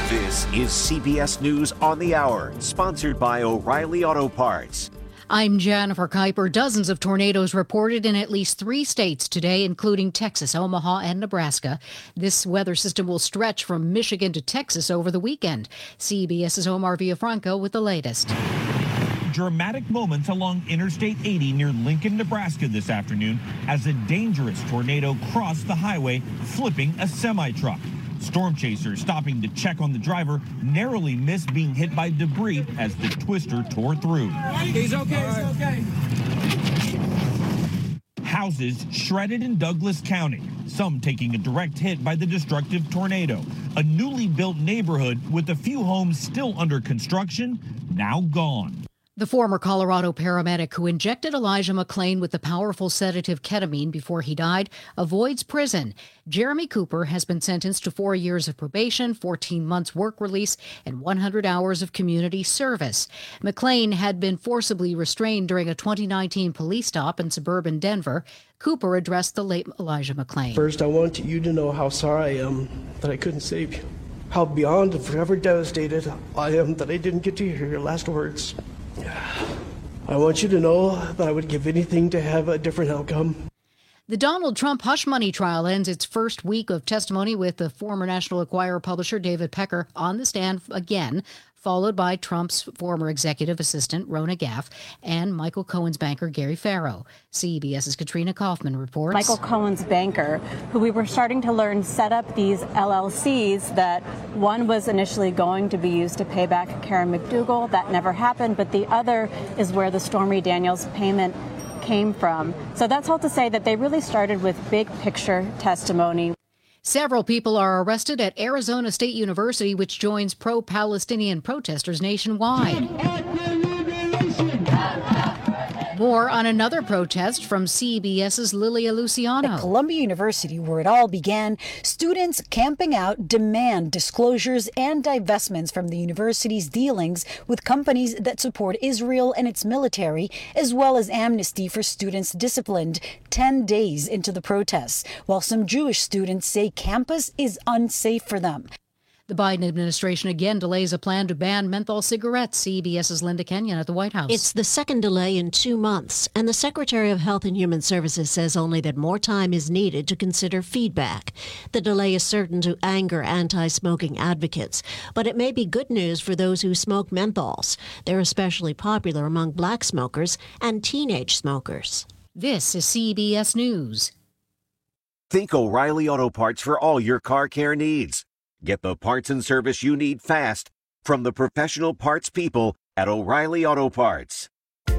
This is CBS News on the Hour, sponsored by O'Reilly Auto Parts. I'm Jennifer Kuiper. Dozens of tornadoes reported in at least 3 states today, including Texas, Omaha, and Nebraska. This weather system will stretch from Michigan to Texas over the weekend. CBS's Omar Villafranco with the latest. Dramatic moments along Interstate 80 near Lincoln, Nebraska this afternoon as a dangerous tornado crossed the highway, flipping a semi-truck. Storm chasers stopping to check on the driver narrowly missed being hit by debris as the twister tore through. He's okay. Houses shredded in Douglas County, some taking a direct hit by the destructive tornado. A newly built neighborhood with a few homes still under construction, now gone. The former Colorado paramedic who injected Elijah McClain with the powerful sedative ketamine before he died avoids prison. Jeremy Cooper has been sentenced to 4 years of probation, 14 months work release, and 100 hours of community service. McClain had been forcibly restrained during a 2019 police stop in suburban Denver. Cooper addressed the late Elijah McClain. First, I want you to know how sorry I am that I couldn't save you. How beyond and forever devastated I am that I didn't get to hear your last words. I want you to know that I would give anything to have a different outcome. The Donald Trump hush money trial ends its first week of testimony with the former National Enquirer publisher David Pecker on the stand again, followed by Trump's former executive assistant Rona Gaff and Michael Cohen's banker Gary Farrow. CBS's Katrina Kaufman reports. Michael Cohen's banker, who we were starting to learn set up these LLCs that one was initially going to be used to pay back Karen McDougal. That never happened, but the other is where the Stormy Daniels payment came from. So that's all to say that they really started with big picture testimony. Several people are arrested at Arizona State University, which joins pro-Palestinian protesters nationwide. More on another protest from CBS's Lilia Luciano. At Columbia University, where it all began, students camping out demand disclosures and divestments from the university's dealings with companies that support Israel and its military, as well as amnesty for students disciplined 10 days into the protests, while some Jewish students say campus is unsafe for them. The Biden administration again delays a plan to ban menthol cigarettes. CBS's Linda Kenyon at the White House. It's the second delay in 2 months, and the Secretary of Health and Human Services says only that more time is needed to consider feedback. The delay is certain to anger anti-smoking advocates, but it may be good news for those who smoke menthols. They're especially popular among black smokers and teenage smokers. This is CBS News. Think O'Reilly Auto Parts for all your car care needs. Get the parts and service you need fast from the professional parts people at O'Reilly Auto Parts.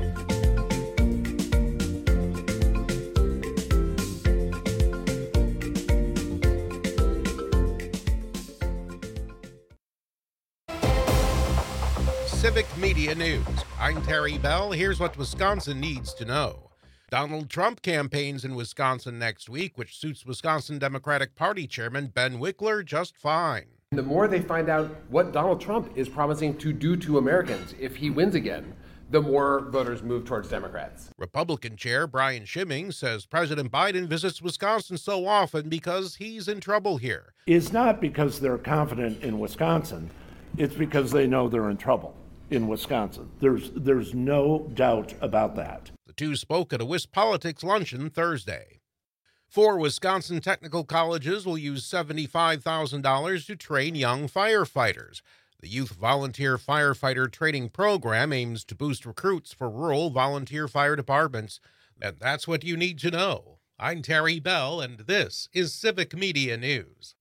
Civic Media News. I'm Terry Bell. Here's what Wisconsin needs to know. Donald Trump campaigns in Wisconsin next week, which suits Wisconsin Democratic Party Chairman Ben Wickler just fine. The more they find out what Donald Trump is promising to do to Americans if he wins again, the more voters move towards Democrats. Republican Chair Brian Schimming says President Biden visits Wisconsin so often because he's in trouble here. It's not because they're confident in Wisconsin. It's because they know they're in trouble in Wisconsin. There's no doubt about that. The two spoke at a WisPolitics luncheon Thursday. 4 Wisconsin technical colleges will use $75,000 to train young firefighters. The Youth Volunteer Firefighter Training Program aims to boost recruits for rural volunteer fire departments. And that's what you need to know. I'm Terry Bell, and this is Civic Media News.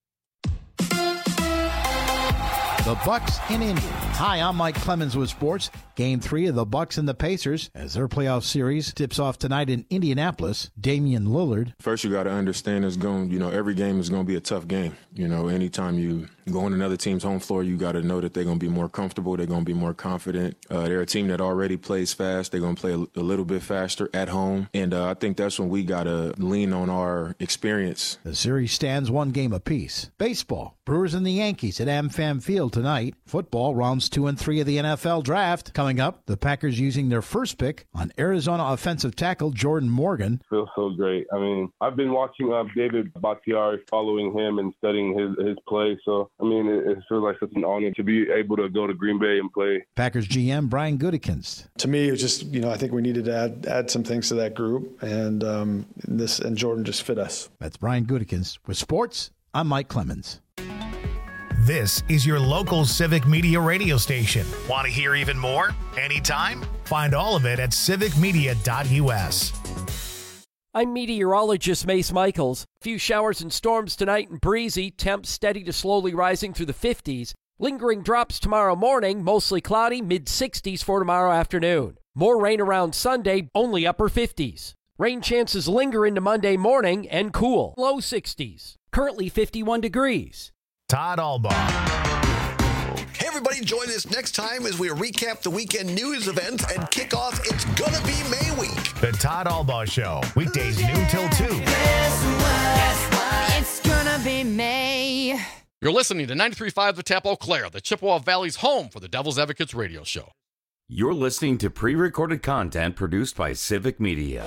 The Bucks in Indy. Hi, I'm Mike Clemens with sports. Game 3 of the Bucks and the Pacers as their playoff series tips off tonight in Indianapolis. Damian Lillard. First, you got to understand every game is going to be a tough game. Anytime you go on another team's home floor, you got to know that they're going to be more comfortable. They're going to be more confident. They're a team that already plays fast. They're going to play a little bit faster at home. And I think that's when we got to lean on our experience. The series stands 1 game apiece. Baseball. Brewers and the Yankees at AmFam Field tonight. Football, rounds 2 and 3 of the NFL draft. Coming up, the Packers using their first pick on Arizona offensive tackle Jordan Morgan. Feels so great. I mean, I've been watching David Bakhtiari, following him and studying his play. So, I mean, it feels like such an honor to be able to go to Green Bay and play. Packers GM Brian Gutekunst. To me, it was just, I think we needed to add some things to that group, and Jordan just fit us. That's Brian Gutekunst. With sports, I'm Mike Clemens. This is your local Civic Media radio station. Want to hear even more? Anytime? Find all of it at civicmedia.us. I'm meteorologist Mace Michaels. Few showers and storms tonight and breezy. Temps steady to slowly rising through the 50s. Lingering drops tomorrow morning, mostly cloudy, mid-60s for tomorrow afternoon. More rain around Sunday, only upper 50s. Rain chances linger into Monday morning and cool, low 60s. Currently 51 degrees. Todd Albaugh. Hey everybody, join us next time as we recap the weekend news events and kick off It's Gonna Be May Week. The Todd Albaugh Show, weekdays noon till 2. It's gonna be May. You're listening to 93.5 The Tap Eau Claire, the Chippewa Valley's home for the Devil's Advocates radio show. You're listening to pre-recorded content produced by Civic Media.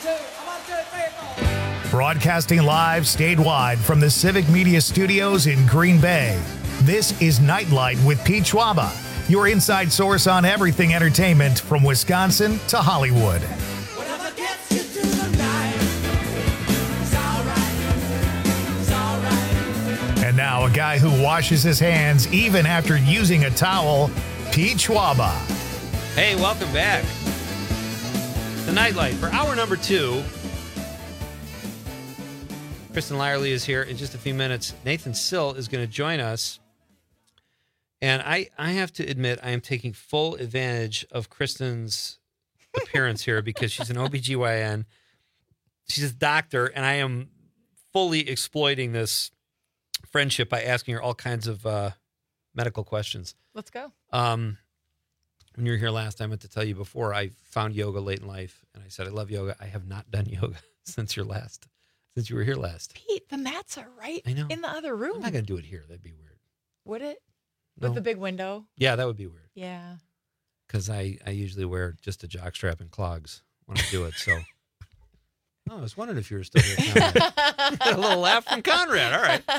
Broadcasting live statewide from the Civic Media Studios in Green Bay. This is Nightlight with Pete Schwaba, your inside source on everything entertainment from Wisconsin to Hollywood. And now a guy who washes his hands even after using a towel, Pete Schwaba. Hey, welcome back. The Nightlight for hour number 2. Kristen Lyerly is here in just a few minutes. Nathan Sill is going to join us. And I have to admit, I am taking full advantage of Kristen's appearance here because she's an OBGYN. She's a doctor, and I am fully exploiting this friendship by asking her all kinds of medical questions. Let's go. When you were here last, I meant to tell you before, I found yoga late in life, and I said, I love yoga. I have not done yoga since you were here last. Pete, the mats are right I know. in the other room. I'm not going to do it here. That'd be weird. Would it? No. With the big window? Yeah, that would be weird. Yeah. Because I usually wear just a jockstrap and clogs when I do it, so. Oh, I was wondering if you were still here, Conrad. Got a little laugh from Conrad. All right.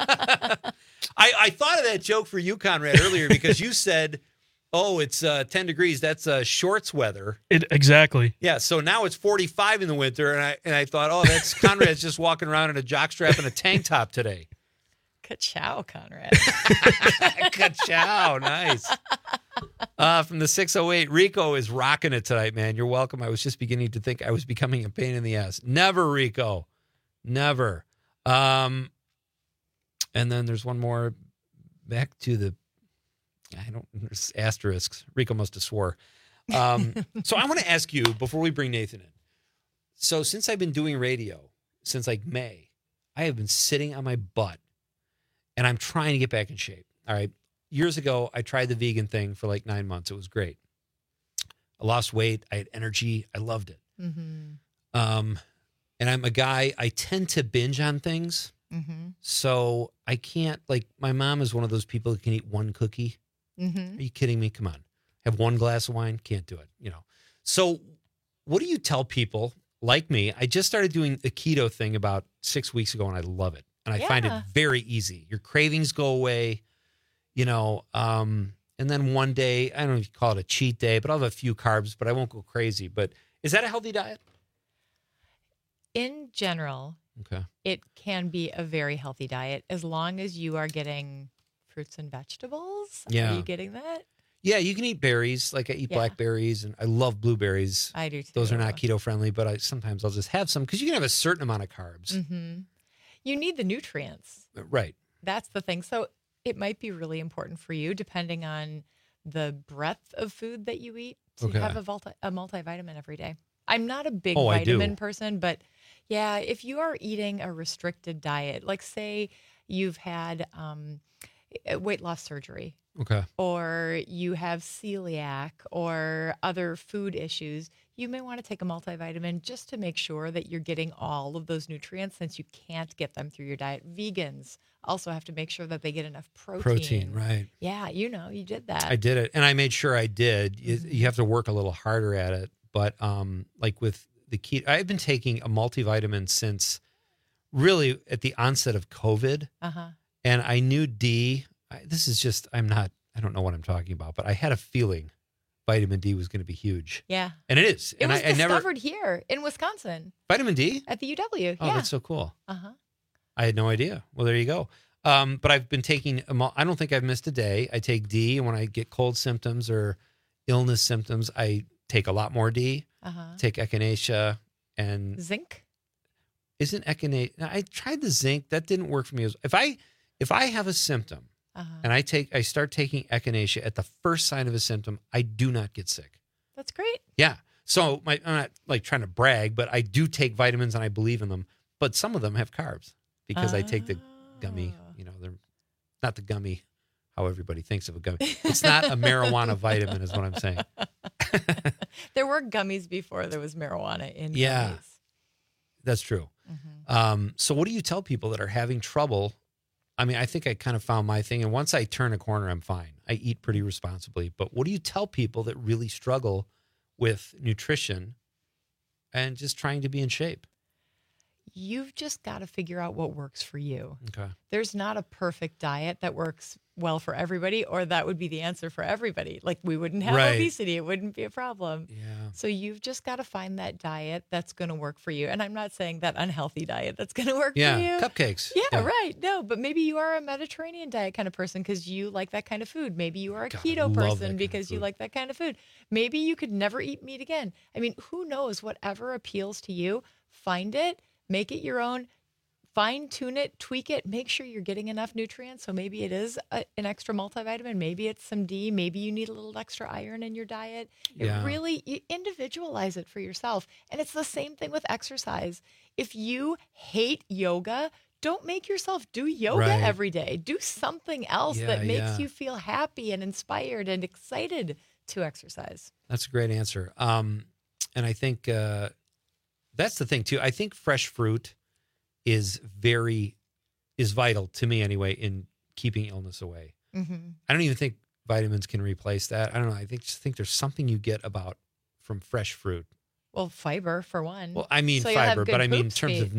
I thought of that joke for you, Conrad, earlier because you said, oh, it's 10 degrees. That's shorts weather. Exactly. Yeah, so now it's 45 in the winter, and I thought, oh, that's Conrad's just walking around in a jockstrap and a tank top today. Ka-chow, Conrad. Ka-chow, nice. From the 608, Rico is rocking it tonight, man. You're welcome. I was just beginning to think I was becoming a pain in the ass. Never, Rico. Never. And then there's one more back to the, there's asterisks. Rico must have swore. So I want to ask you, before we bring Nathan in. So since I've been doing radio, since like May, I have been sitting on my butt, and I'm trying to get back in shape. All right. Years ago, I tried the vegan thing for like 9 months. It was great. I lost weight. I had energy. I loved it. Mm-hmm. And I'm a guy, I tend to binge on things. Mm-hmm. So I can't, like, my mom is one of those people who can eat one cookie. Mm-hmm. Are you kidding me? Come on. Have one glass of wine? Can't do it, So what do you tell people like me? I just started doing the keto thing about 6 weeks ago, and I love it. And I find it very easy. Your cravings go away, and then one day, I don't know if you call it a cheat day, but I'll have a few carbs, but I won't go crazy. But is that a healthy diet? In general, it can be a very healthy diet as long as you are getting fruits and vegetables. Yeah. Are you getting that? Yeah, you can eat berries. Like I eat blackberries, and I love blueberries. I do too. Those are not keto friendly, but sometimes I'll just have some because you can have a certain amount of carbs. Mm-hmm. You need the nutrients. Right. That's the thing. So it might be really important for you, depending on the breadth of food that you eat, to have a multivitamin every day. I'm not a big vitamin person, but yeah, if you are eating a restricted diet, like say you've had weight loss surgery, or you have celiac or other food issues, you may want to take a multivitamin just to make sure that you're getting all of those nutrients, since you can't get them through your diet. Vegans also have to make sure that they get enough protein. Protein, right. Yeah, you did that. I did it, and I made sure I did. You have to work a little harder at it. But like with the keto, I've been taking a multivitamin since really at the onset of COVID. And I knew D, this is just, I don't know what I'm talking about, but I had a feeling vitamin D was going to be huge. Yeah. And it is. It and was I discovered here in Wisconsin. Vitamin D? At the UW. Oh, that's so cool. Uh-huh. I had no idea. Well, there you go. But I've been taking, I don't think I've missed a day. I take D, and when I get cold symptoms or illness symptoms, I take a lot more D. Take echinacea and zinc. Isn't echinacea? I tried the zinc. That didn't work for me. If I have a symptom and I start taking echinacea at the first sign of a symptom, I do not get sick. That's great. Yeah. So I'm not like trying to brag, but I do take vitamins and I believe in them. But some of them have carbs because I take the gummy. They're not the gummy how everybody thinks of a gummy. It's not a marijuana vitamin, is what I'm saying. There were gummies before there was marijuana in gummies. That's true. So what do you tell people that are having trouble? I mean, I think I kind of found my thing. And once I turn a corner, I'm fine. I eat pretty responsibly. But what do you tell people that really struggle with nutrition and just trying to be in shape? You've just got to figure out what works for you. Okay. There's not a perfect diet that works well for everybody, or that would be the answer for everybody. Like, we wouldn't have obesity. It wouldn't be a problem. Yeah. So you've just got to find that diet that's going to work for you. And I'm not saying that unhealthy diet that's going to work for you. Cupcakes. Yeah, right. No, but maybe you are a Mediterranean diet kind of person because you like that kind of food. Maybe you are a keto person because you like that kind of food. Maybe you could never eat meat again. I mean, who knows? Whatever appeals to you, find it. Make it your own, fine tune it, tweak it, make sure you're getting enough nutrients. So maybe it is an extra multivitamin. Maybe it's some D. Maybe you need a little extra iron in your diet. You individualize it for yourself. And it's the same thing with exercise. If you hate yoga, don't make yourself do yoga every day. Do something else that makes you feel happy and inspired and excited to exercise. That's a great answer. And I think... that's the thing too. I think fresh fruit is vital to me anyway in keeping illness away. I don't even think vitamins can replace that. I don't know. I think there's something you get from fresh fruit. Well, fiber for one. Well, I mean so fiber, but I mean in terms of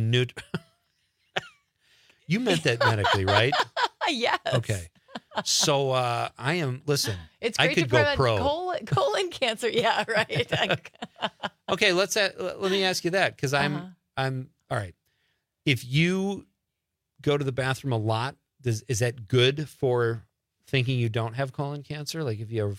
You meant that medically, right? Yes. Okay. So I am. Listen, it's I great could to go prevent pro. colon cancer. Yeah, right. Okay, let me ask you that because I'm all right. If you go to the bathroom a lot, is that good for thinking you don't have colon cancer? Like if you're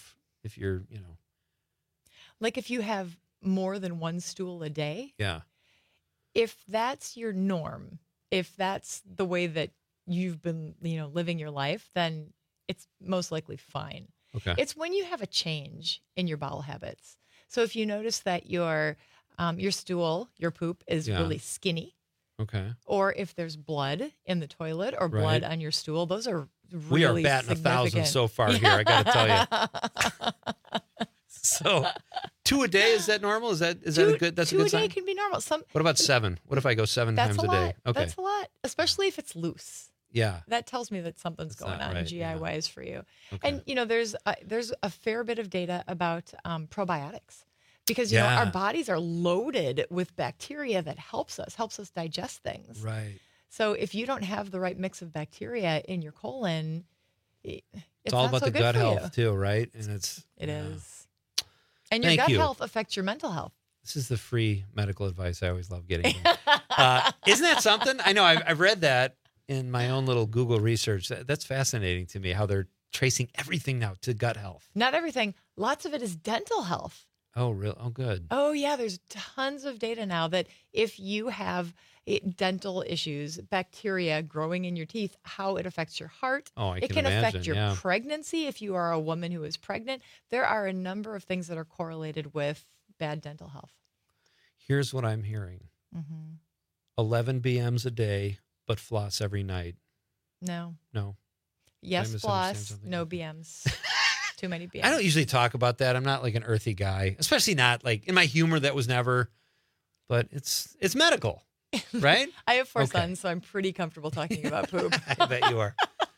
like if you have more than one stool a day. Yeah. If that's your norm, if that's the way that you've been, living your life, then it's most likely fine. Okay. It's when you have a change in your bowel habits. So if you notice that your stool, your poop is really skinny. Okay. Or if there's blood in the toilet or blood on your stool, those are really We are batting 1,000 so far here, I got to tell you. So 2 a day, is that normal? Is that a good? That's a good sign. 2 a day can be normal. What about 7? What if I go 7 times a day? Okay. That's a lot, especially if it's loose. Yeah. That tells me that something's going on GI-wise for you. Okay. And, there's a fair bit of data about probiotics because, our bodies are loaded with bacteria that helps us digest things. Right. So if you don't have the right mix of bacteria in your colon, it's all not about so the good gut for health you. too, right? And It is. And your gut health affects your mental health. This is the free medical advice I always love getting. Isn't that something? I know I've read that in my own little Google research. That's fascinating to me how they're tracing everything now to gut health. Not everything. Lots of it is dental health. Oh, really? Oh, good. Oh, yeah. There's tons of data now that if you have dental issues, bacteria growing in your teeth, how it affects your heart. Oh, it can affect your pregnancy if you are a woman who is pregnant. There are a number of things that are correlated with bad dental health. Here's what I'm hearing. 11 BMs a day, but floss every night. No. No. Yes, floss, no BMs. Too many BMs. I don't usually talk about that. I'm not like an earthy guy, especially not like in my humor. That was never, but it's medical, right? I have 4 sons, so I'm pretty comfortable talking about poop. I bet you are.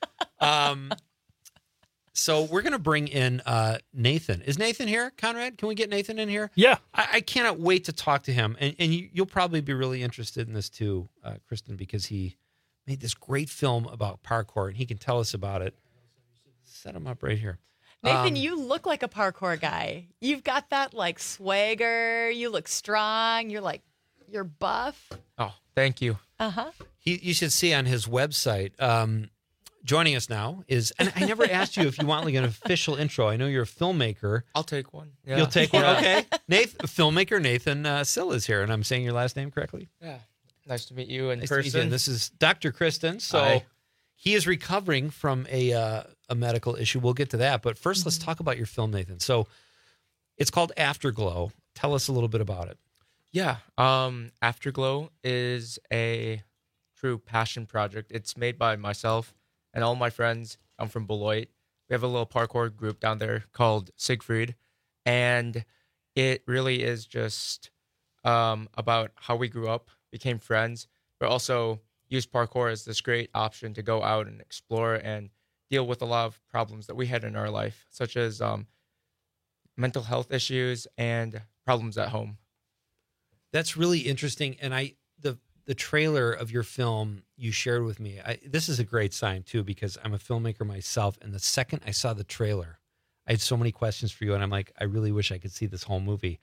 So we're going to bring in Nathan. Is Nathan here, Conrad? Can we get Nathan in here? Yeah. I cannot wait to talk to him. And you'll probably be really interested in this too, Kristen, because he made this great film about parkour, and he can tell us about it. Set him up right here. Nathan, you look like a parkour guy. You've got that like swagger. You look strong. You're buff. Oh, thank you. Uh-huh. You should see on his website. Joining us now is, and I never asked you if you want like an official intro. I know you're a filmmaker. I'll take one. Yeah. You'll take one? Okay. Filmmaker Nathan Sill is here, and I'm saying your last name correctly? Yeah. Nice to meet you in nice person. To meet you. And this is Dr. Kristen. So Hi. He is recovering from a medical issue. We'll get to that. But first, let's talk about your film, Nathan. So it's called Afterglow. Tell us a little bit about it. Yeah. Afterglow is a true passion project. It's made by myself and all my friends. I'm from Beloit. We have a little parkour group down there called Siegfried. And it really is just about how we grew up, became friends, but also used parkour as this great option to go out and explore and deal with a lot of problems that we had in our life, such as mental health issues and problems at home. That's really interesting. And the trailer of your film you shared with me, this is a great sign too, because I'm a filmmaker myself. And the second I saw the trailer, I had so many questions for you. And I'm like, I really wish I could see this whole movie.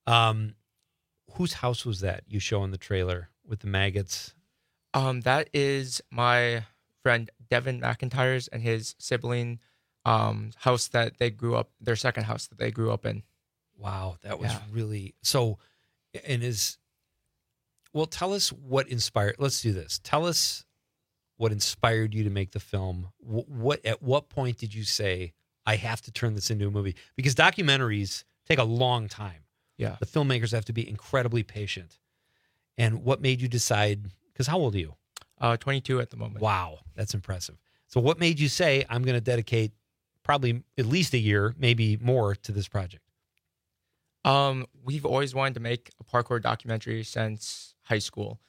Whose house was that you show in the trailer with the maggots? That is my friend Devin McIntyre's and his sibling house that they grew up, their second house that they grew up in. Wow, that was really so. And tell us what inspired. Let's do this. Tell us what inspired you to make the film. At what point did you say, I have to turn this into a movie? Because documentaries take a long time. Yeah, the filmmakers have to be incredibly patient. And what made you decide? Because how old are you? 22 at the moment. Wow, that's impressive. So what made you say, I'm going to dedicate probably at least a year, maybe more, to this project? We've always wanted to make a parkour documentary since high school.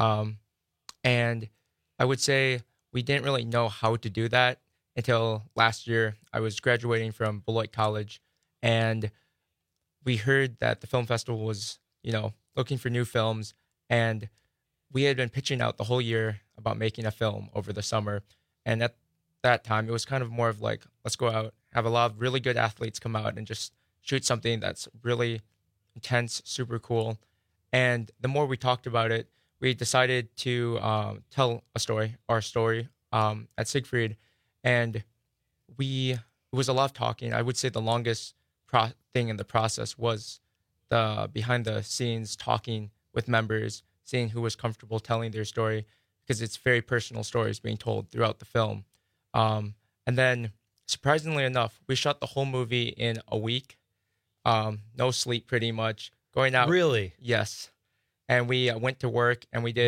And I would say we didn't really know how to do that until last year. I was graduating from Beloit College, and we heard that the film festival was, looking for new films, and we had been pitching out the whole year about making a film over the summer. And at that time, it was kind of more of like, let's go out, have a lot of really good athletes come out and just shoot something that's really intense, super cool. And the more we talked about it, we decided to tell our story at Siegfried. And it was a lot of talking. I would say the longest thing in the process was the behind the scenes talking with members, seeing who was comfortable telling their story, because it's very personal stories being told throughout the film. And then, surprisingly enough, we shot the whole movie in a week. No sleep, pretty much. Going out. Really? Yes. And we went to work, and we did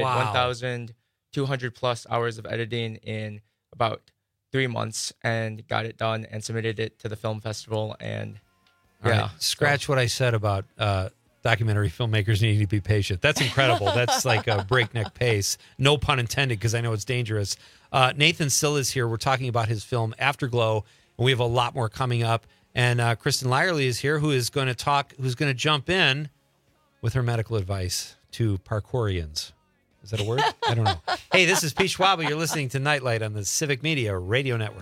1,200 plus hours of editing in about 3 months, and got it done and submitted it to the film festival. And right. Scratch what I said about documentary filmmakers needing to be patient. That's incredible. That's like a breakneck pace. No pun intended, because I know it's dangerous. Nathan Sill is here. We're talking about his film Afterglow, and we have a lot more coming up. And Kristen Lyerly is here, who's going to jump in with her medical advice to parkourians. Is that a word? I don't know. Hey, this is Pete Schwab. You're listening to Nightlight on the Civic Media Radio Network.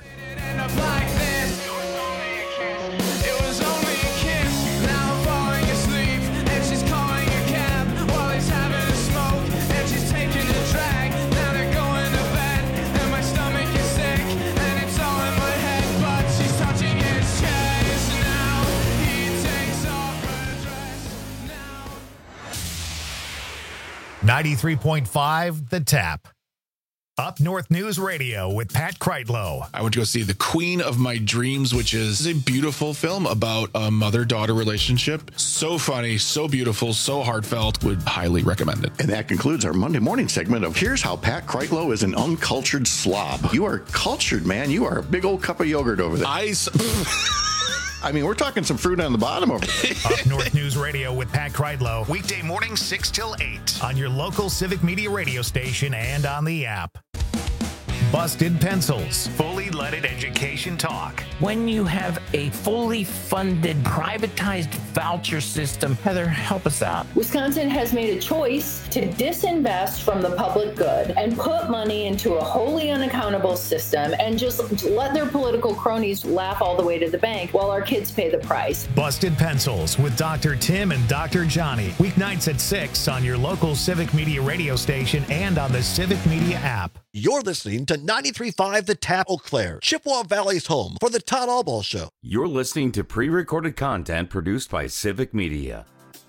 .5 The Tap. Up North News Radio with Pat Kreitlow. I went to go see The Queen of My Dreams, which is a beautiful film about a mother-daughter relationship. So funny, so beautiful, so heartfelt. Would highly recommend it. And that concludes our Monday morning segment of Here's How Pat Kreitlow is an Uncultured Slob. You are cultured, man. You are a big old cup of yogurt over there. I mean, we're talking some fruit on the bottom over there. Up North News Radio with Pat Kreitlow. Weekday morning 6 till 8 on your local Civic Media radio station and on the app. Busted Pencils, fully leaded education talk. When you have a fully funded, privatized voucher system, Heather, help us out. Wisconsin has made a choice to disinvest from the public good and put money into a wholly unaccountable system and just let their political cronies laugh all the way to the bank while our kids pay the price. Busted Pencils with Dr. Tim and Dr. Johnny. Weeknights at 6 on your local Civic Media radio station and on the Civic Media app. You're listening to 93.5 The Tap Eau Claire, Chippewa Valley's home for the Todd Allball Show. You're listening to pre-recorded content produced by Civic Media.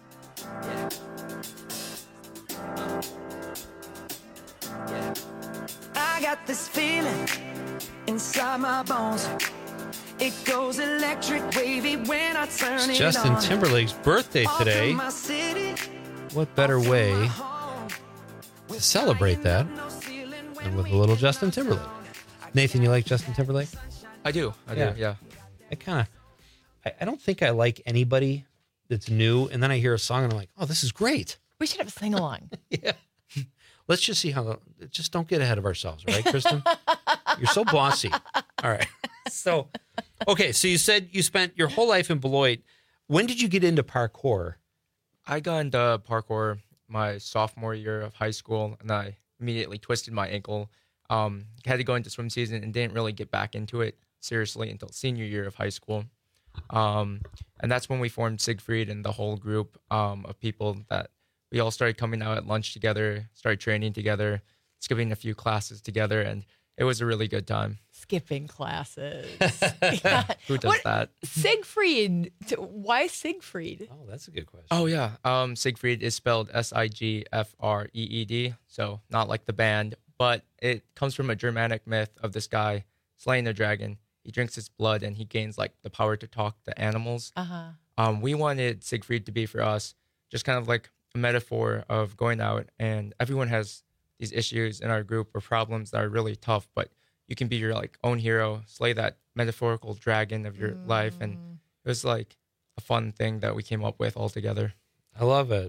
I got this feeling inside my bones. It goes electric wavy when I turn It's it Justin on. Timberlake's birthday today. What better way to celebrate that than with a little Justin Timberlake? Nathan, you like Justin Timberlake? I do. I do. I don't think I like anybody that's new, and then I hear a song and I'm like, oh, this is great. We should have a sing-along. Yeah. Let's just see just don't get ahead of ourselves, all right, Kristen? You're so bossy. All right. So you said you spent your whole life in Beloit. When did you get into parkour? I got into parkour my sophomore year of high school, and I immediately twisted my ankle. Had to go into swim season and didn't really get back into it seriously until senior year of high school. And that's when we formed Siegfried and the whole group of people that we all started coming out at lunch together, started training together, skipping a few classes together, and it was a really good time. Skipping classes. Who does that? Siegfried. Why Siegfried? Oh, that's a good question. Oh, yeah. Siegfried is spelled Sigfreed, so not like the band, but it comes from a Germanic myth of this guy slaying a dragon. He drinks its blood and he gains like the power to talk to animals. We wanted Siegfried to be for us just kind of like a metaphor of going out, and everyone has these issues in our group or problems that are really tough, but you can be your like own hero, slay that metaphorical dragon of your life. And it was like a fun thing that we came up with all together. I love it.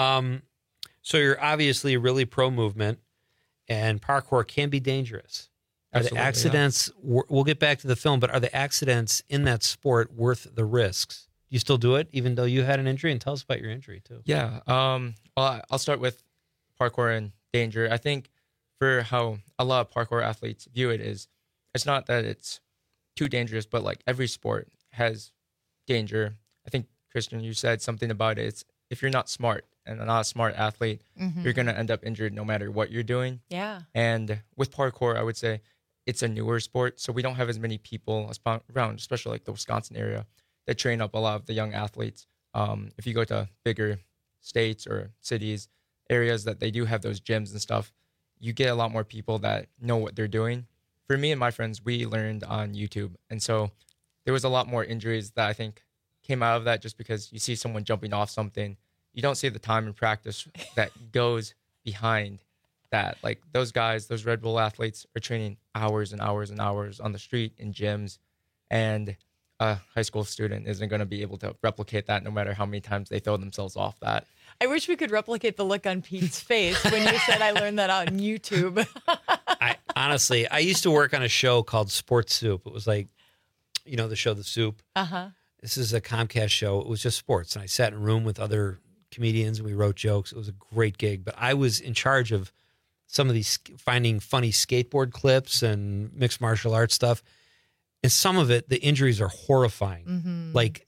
So you're obviously really pro movement, and parkour can be dangerous. Are the accidents, we'll get back to the film, but are the accidents in that sport worth the risks? Do you still do it, even though you had an injury? And tell us about your injury, too. Yeah. Well, I'll start with parkour and danger. I think for how a lot of parkour athletes view it is, it's not that it's too dangerous, but like every sport has danger. I think, Kristen, you said something about it. It's if you're not smart and not a smart athlete, you're going to end up injured no matter what you're doing. Yeah. And with parkour, I would say it's a newer sport, so we don't have as many people around, especially like the Wisconsin area, that train up a lot of the young athletes. If you go to bigger states or cities, areas that they do have those gyms and stuff, you get a lot more people that know what they're doing. For me and my friends, we learned on YouTube. And so there was a lot more injuries that I think came out of that, just because you see someone jumping off something. You don't see the time and practice that goes behind that. Like those guys, those Red Bull athletes are training hours and hours and hours on the street in gyms. And a high school student isn't going to be able to replicate that no matter how many times they throw themselves off that. I wish we could replicate the look on Pete's face when you said I learned that on YouTube. Honestly, I used to work on a show called Sports Soup. It was like, the show The Soup. This is a Comcast show. It was just sports. And I sat in a room with other comedians and we wrote jokes. It was a great gig. But I was in charge of some of these, finding funny skateboard clips and mixed martial arts stuff. And some of it, the injuries are horrifying. Like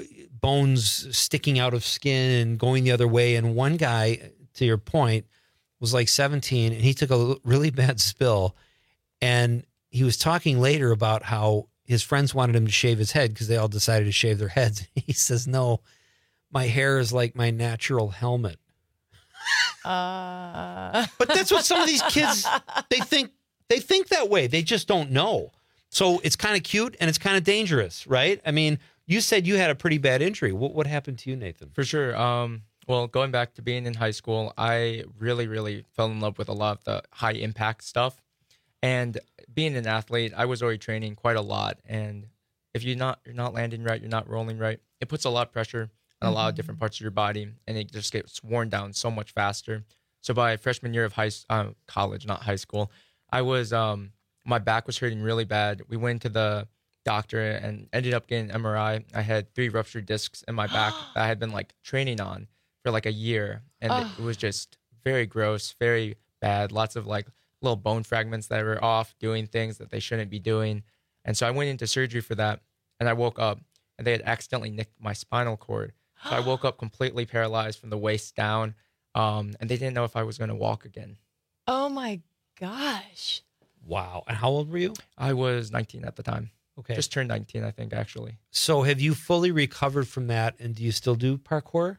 bones sticking out of skin and going the other way. And one guy, to your point, was like 17 and he took a really bad spill. And he was talking later about how his friends wanted him to shave his head because they all decided to shave their heads. He says, no, my hair is like my natural helmet. But that's what some of these kids, they think that way. They just don't know. So it's kind of cute and it's kind of dangerous, right? I mean, you said you had a pretty bad injury. What happened to you, Nathan? For sure. Well, going back to being in high school, I really, really fell in love with a lot of the high impact stuff. And being an athlete, I was already training quite a lot. And if you're not landing right, you're not rolling right, it puts a lot of pressure on a lot of different parts of your body, and it just gets worn down so much faster. So by freshman year of college, not high school, I was my back was hurting really bad. We went to the doctor and ended up getting an MRI. I had 3 ruptured discs in my back that I had been like training on for like a year, and it was just very gross, very bad. Lots of like little bone fragments that were off, doing things that they shouldn't be doing. And so I went into surgery for that, and I woke up, and they had accidentally nicked my spinal cord. So I woke up completely paralyzed from the waist down, and they didn't know if I was going to walk again. Oh my gosh. Wow. And how old were you? I was 19 at the time. Okay. Just turned 19, I think, actually. So have you fully recovered from that, and do you still do parkour?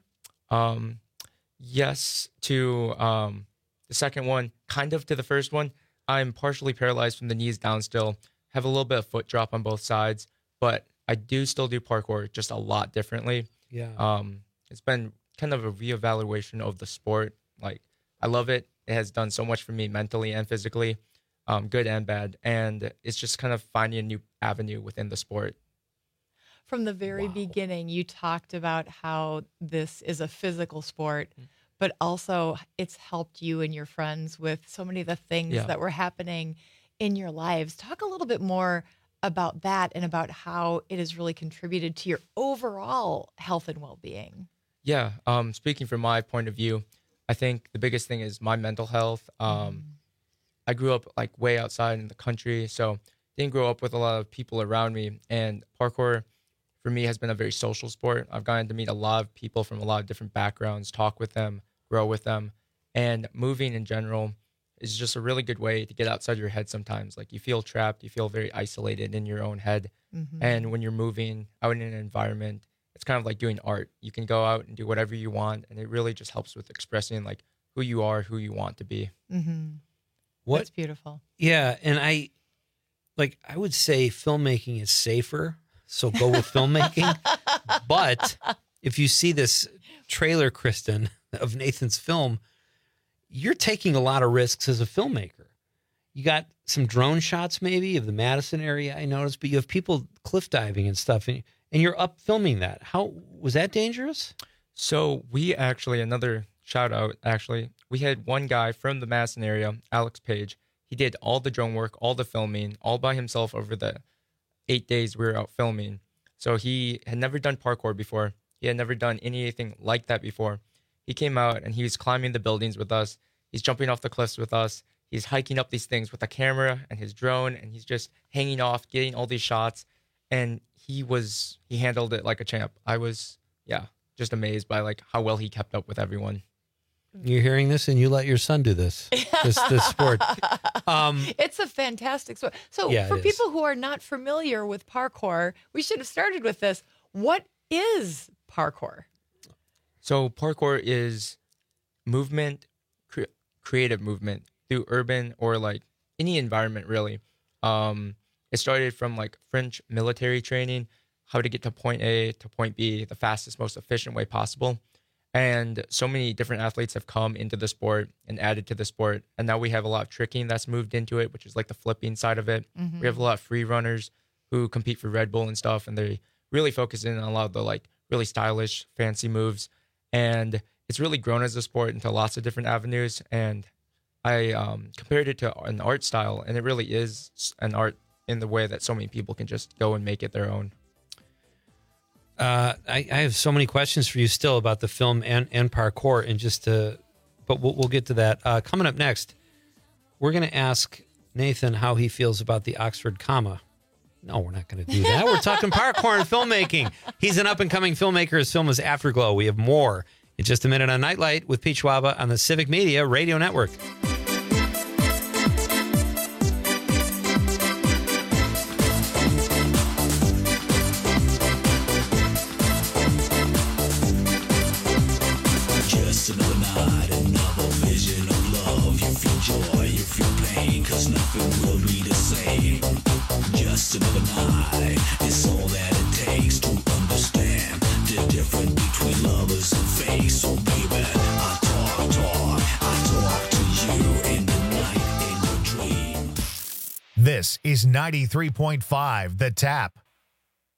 Yes, to the second one, kind of to the first one. I'm partially paralyzed from the knees down still. Have a little bit of foot drop on both sides, but I do still do parkour, just a lot differently. Yeah. It's been kind of a reevaluation of the sport. Like, I love it. It has done so much for me mentally and physically, good and bad. And it's just kind of finding a new avenue within the sport. From the very beginning, you talked about how this is a physical sport, but also it's helped you and your friends with so many of the things that were happening in your lives. Talk a little bit more about that and about how it has really contributed to your overall health and well-being. Yeah. Speaking from my point of view, I think the biggest thing is my mental health. I grew up like way outside in the country, so didn't grow up with a lot of people around me. And parkour for me has been a very social sport. I've gotten to meet a lot of people from a lot of different backgrounds, talk with them, grow with them. And moving in general is just a really good way to get outside your head sometimes. Like, you feel trapped, you feel very isolated in your own head. And when you're moving out in an environment, it's kind of like doing art. You can go out and do whatever you want, and it really just helps with expressing like who you are, who you want to be. That's beautiful. Yeah, and I would say filmmaking is safer, so go with filmmaking. But if you see this trailer, Kristen, of Nathan's film, you're taking a lot of risks as a filmmaker. You got some drone shots maybe of the Madison area, I noticed, but you have people cliff diving and stuff, and you're up filming that. How was that dangerous? So we actually, another shout out, actually, we had one guy from the Madison area, Alex Page. He did all the drone work, all the filming, all by himself over the 8 days we were out filming. So he had never done parkour before. He had never done anything like that before. He came out and he was climbing the buildings with us. He's jumping off the cliffs with us. He's hiking up these things with a camera and his drone, and he's just hanging off, getting all these shots. And he handled it like a champ. I was, just amazed by like how well he kept up with everyone. You're hearing this, and you let your son do this sport. It's a fantastic sport. So for people who are not familiar with parkour, we should have started with this. What is parkour? So parkour is movement, creative movement through urban or like any environment, really. It started from like French military training, how to get to point A to point B the fastest, most efficient way possible. And so many different athletes have come into the sport and added to the sport. And now we have a lot of tricking that's moved into it, which is like the flipping side of it. We have a lot of free runners who compete for Red Bull and stuff. And they really focus in on a lot of the like really stylish, fancy moves. And it's really grown as a sport into lots of different avenues. And I compared it to an art style, and it really is an art in the way that so many people can just go and make it their own. I have so many questions for you still about the film and parkour, but we'll get to that. Coming up next, we're going to ask Nathan how he feels about the Oxford comma. No, we're not going to do that. We're talking parkour and filmmaking. He's an up-and-coming filmmaker. His film is Afterglow. We have more in just a minute on Nightlight with Pete Schwaba on the Civic Media Radio Network. This is 93.5 The Tap.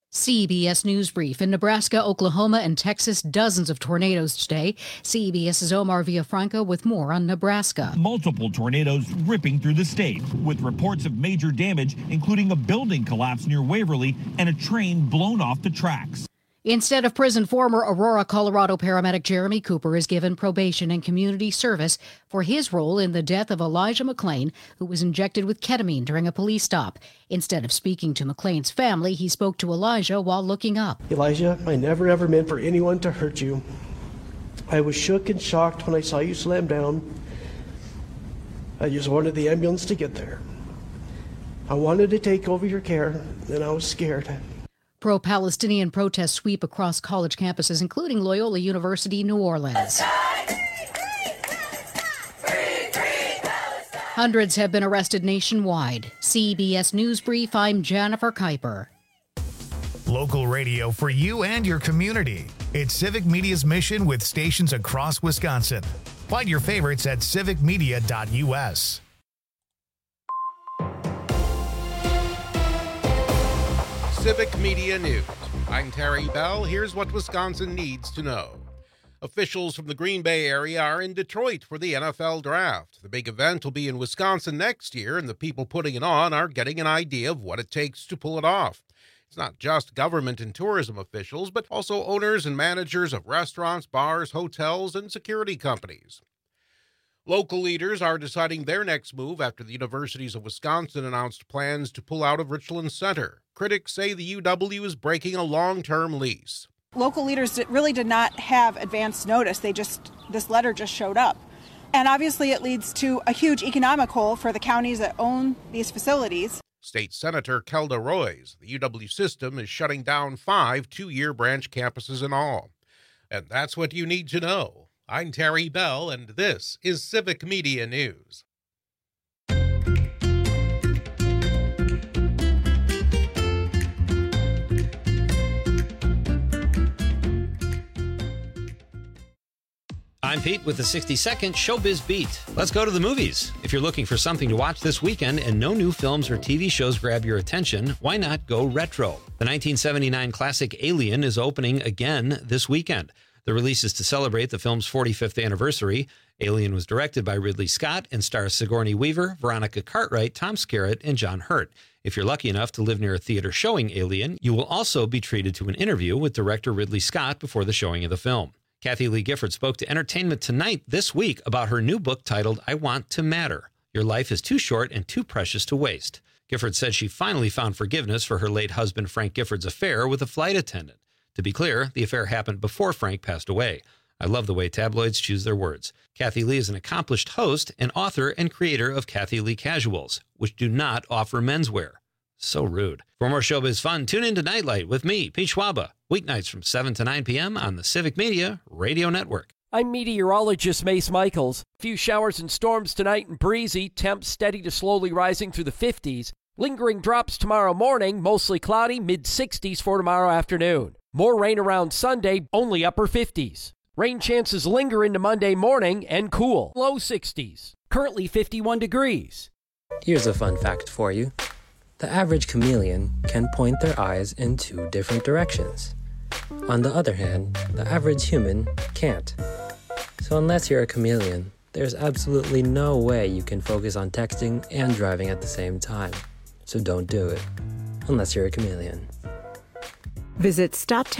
CBS News Brief. In Nebraska, Oklahoma, and Texas, dozens of tornadoes today. CBS's Omar Villafranca with more on Nebraska. Multiple tornadoes ripping through the state, with reports of major damage, including a building collapse near Waverly and a train blown off the tracks. Instead of prison, former Aurora, Colorado paramedic Jeremy Cooper is given probation and community service for his role in the death of Elijah McLean, who was injected with ketamine during a police stop. Instead of speaking to McLean's family, he spoke to Elijah while looking up. Elijah, I never ever meant for anyone to hurt you. I was shook and shocked when I saw you slam down. I just wanted the ambulance to get there. I wanted to take over your care, and I was scared. Pro-Palestinian protests sweep across college campuses, including Loyola University, New Orleans. Hundreds have been arrested nationwide. CBS News Brief, I'm Jennifer Kuiper. Local radio for you and your community. It's Civic Media's mission with stations across Wisconsin. Find your favorites at civicmedia.us. Civic Media News. I'm Terry Bell. Here's what Wisconsin needs to know. Officials from the Green Bay area are in Detroit for the NFL Draft. The big event will be in Wisconsin next year, and the people putting it on are getting an idea of what it takes to pull it off. It's not just government and tourism officials, but also owners and managers of restaurants, bars, hotels, and security companies. Local leaders are deciding their next move after the universities of Wisconsin announced plans to pull out of Richland Center. Critics say the UW is breaking a long-term lease. Local leaders really did not have advance notice. This letter just showed up. And obviously it leads to a huge economic hole for the counties that own these facilities. State Senator Kelda Roys, the UW system is shutting down 5 two-year branch campuses in all. And that's what you need to know. I'm Terry Bell, and this is Civic Media News. I'm Pete with the 60-second Showbiz Beat. Let's go to the movies. If you're looking for something to watch this weekend and no new films or TV shows grab your attention, why not go retro? The 1979 classic Alien is opening again this weekend. The release is to celebrate the film's 45th anniversary. Alien was directed by Ridley Scott and stars Sigourney Weaver, Veronica Cartwright, Tom Skerritt, and John Hurt. If you're lucky enough to live near a theater showing Alien, you will also be treated to an interview with director Ridley Scott before the showing of the film. Kathy Lee Gifford spoke to Entertainment Tonight this week about her new book titled I Want to Matter. Your life is too short and too precious to waste. Gifford said she finally found forgiveness for her late husband Frank Gifford's affair with a flight attendant. To be clear, the affair happened before Frank passed away. I love the way tabloids choose their words. Kathy Lee is an accomplished host and author and creator of Kathy Lee Casuals, which do not offer menswear. So rude. For more showbiz fun, tune in to Nightlight with me, Pete Schwaba, weeknights from 7 to 9 p.m. on the Civic Media Radio Network. I'm meteorologist Mace Michaels. A few showers and storms tonight and breezy, temps steady to slowly rising through the 50s. Lingering drops tomorrow morning, mostly cloudy, mid-60s for tomorrow afternoon. More rain around Sunday, only upper 50s. Rain chances linger into Monday morning and cool, low 60s. Currently 51 degrees. Here's a fun fact for you. The average chameleon can point their eyes in 2 different directions. On the other hand, the average human can't. So unless you're a chameleon, there's absolutely no way you can focus on texting and driving at the same time. So don't do it, unless you're a chameleon. Visit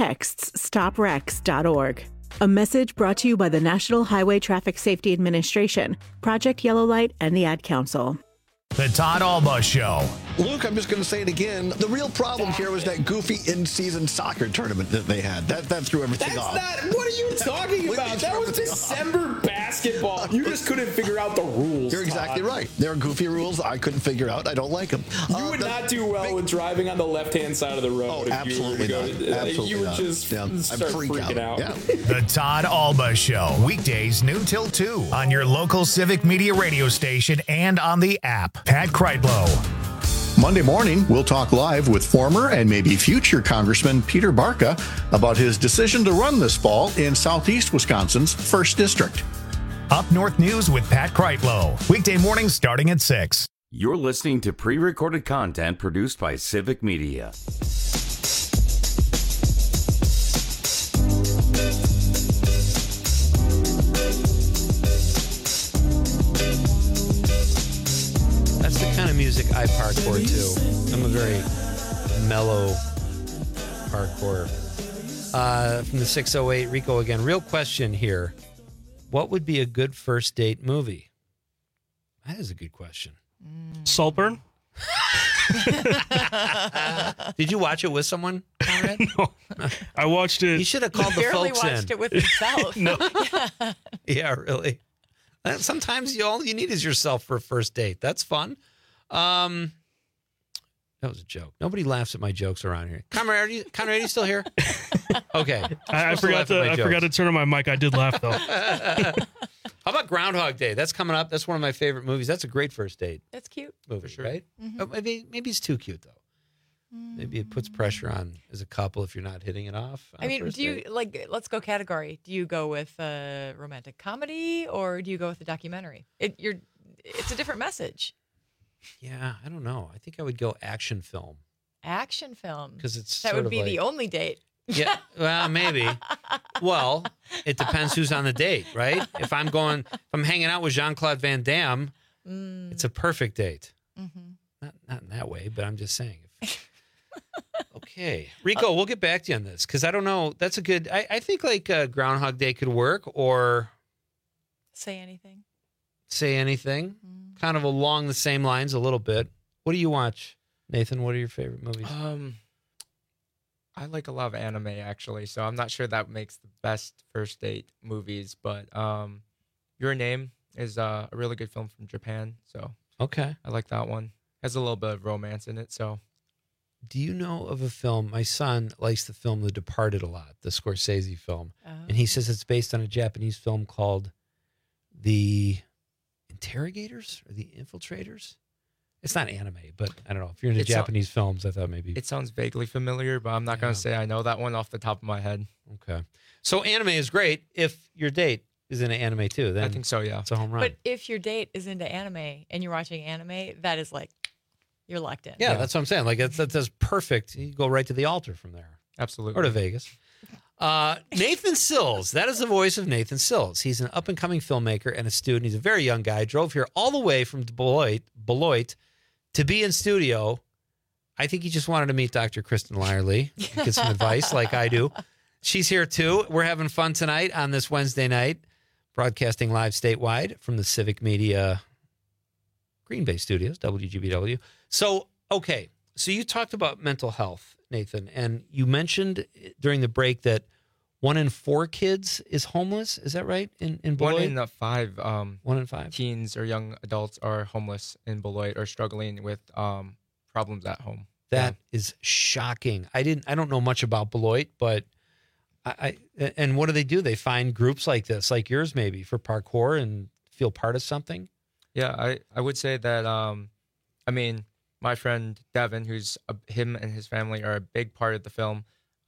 StopTextsStopWrecks.org. A message brought to you by the National Highway Traffic Safety Administration, Project Yellow Light, and the Ad Council. The Todd Alba Show. Luke, I'm just going to say it again. The real problem here was that goofy in-season soccer tournament that they had. That threw everything off. What are you talking about? That was December basketball. You just couldn't figure out the rules. You're exactly right. There are goofy rules I couldn't figure out. I don't like them. You would not do well with driving on the left-hand side of the road. Oh, absolutely not. Absolutely you would not. just start freaking out. Yeah. The Todd Alba Show. Weekdays noon till 2 on your local Civic Media radio station and on the app. Pat Kreitlow. Monday morning, we'll talk live with former and maybe future Congressman Peter Barca about his decision to run this fall in Southeast Wisconsin's 1st District. Up North News with Pat Kreitlow. Weekday mornings starting at 6. You're listening to pre-recorded content produced by Civic Media. of music, I parkour too. I'm a very mellow parkour. From the 608, Rico again. Real question here. What would be a good first date movie? That is a good question. Saltburn? Did you watch it with someone, Conrad? No. I watched it. You should have called the folks in. Barely watched it with himself. No. Yeah, really. Sometimes all you need is yourself for a first date. That's fun. That was a joke. Nobody laughs at my jokes around here. Conrad, are you still here? Okay. I forgot to turn on my mic. I did laugh, though. How about Groundhog Day? That's coming up. That's one of my favorite movies. That's a great first date. That's cute. Movie, for sure. Right? Mm-hmm. Oh, maybe it's too cute, though. Maybe it puts pressure on as a couple if you're not hitting it off. I mean, do you let's go category. Do you go with a romantic comedy or do you go with a documentary? It's a different message. Yeah, I don't know. I think I would go action film. Action film. Because it's that sort would of be like, the only date. Yeah, well, maybe. Well, it depends who's on the date, right? If I'm hanging out with Jean-Claude Van Damme, it's a perfect date. Mm-hmm. Not in that way, but I'm just saying. Okay. Rico, we'll get back to you on this because I don't know. That's a good, I think like Groundhog Day could work or Say Anything. Kind of along the same lines a little bit. What do you watch, Nathan? What are your favorite movies? I like a lot of anime, actually, so I'm not sure that makes the best first date movies, but Your Name is a really good film from Japan, so okay, I like that one. Has a little bit of romance in it, so. Do you know of a film? My son likes the film The Departed a lot, the Scorsese film, and he says it's based on a Japanese film called The Interrogators or The Infiltrators. It's not anime, but I don't know. If you're into Japanese films, I thought maybe. It sounds vaguely familiar, but I'm not going to say I know that one off the top of my head. Okay. So anime is great if your date is into anime too. Then I think so, yeah. It's a home run. But if your date is into anime and you're watching anime, that is like, you're locked in. Yeah, that's what I'm saying. Like that's perfect. You go right to the altar from there. Absolutely. Or to Vegas. Nathan Sills. That is the voice of Nathan Sills. He's an up-and-coming filmmaker and a student. He's a very young guy. Drove here all the way from Beloit to be in studio. I think he just wanted to meet Dr. Kristen Lyerly, get some advice like I do. She's here too. We're having fun tonight on this Wednesday night, broadcasting live statewide from the Civic Media Green Bay Studios, WGBW. So, okay. So you talked about mental health, Nathan, and you mentioned during the break that 1 in 4 kids is homeless. Is that right? In Beloit? 1 in 5. 1 in 5 teens or young adults are homeless in Beloit or struggling with problems at home. That is shocking. I don't know much about Beloit, but and what do? They find groups like this, like yours, maybe for parkour and feel part of something. Yeah, I would say that. I mean, my friend Devin, him and his family are a big part of the film.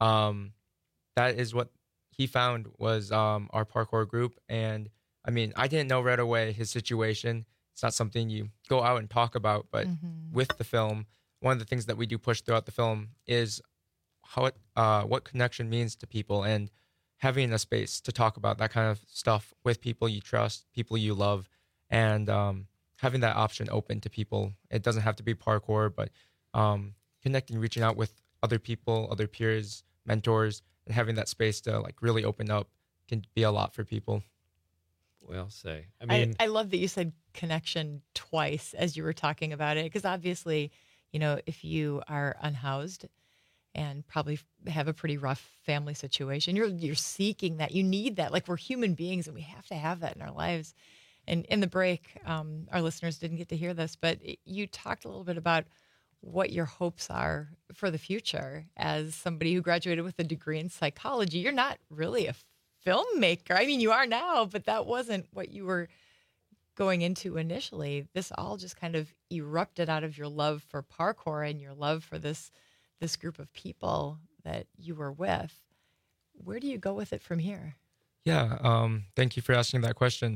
That is what he found was our parkour group. And I mean, I didn't know right away his situation. It's not something you go out and talk about, but with the film, one of the things that we do push throughout the film is what connection means to people and having a space to talk about that kind of stuff with people you trust, people you love, and having that option open to people. It doesn't have to be parkour, but connecting, reaching out with other people, other peers, mentors, and having that space to like really open up can be a lot for people. Well, say. I mean, I love that you said connection twice as you were talking about it, because obviously, if you are unhoused and probably have a pretty rough family situation, you're seeking that. You need that. Like, we're human beings and we have to have that in our lives. And in the break, our listeners didn't get to hear this, but you talked a little bit about what your hopes are for the future as somebody who graduated with a degree in psychology. You're not really a filmmaker. I mean, you are now, but that wasn't what you were going into initially. This all just kind of erupted out of your love for parkour and your love for this group of people that you were with. Where do you go with it from here? Yeah, thank you for asking that question.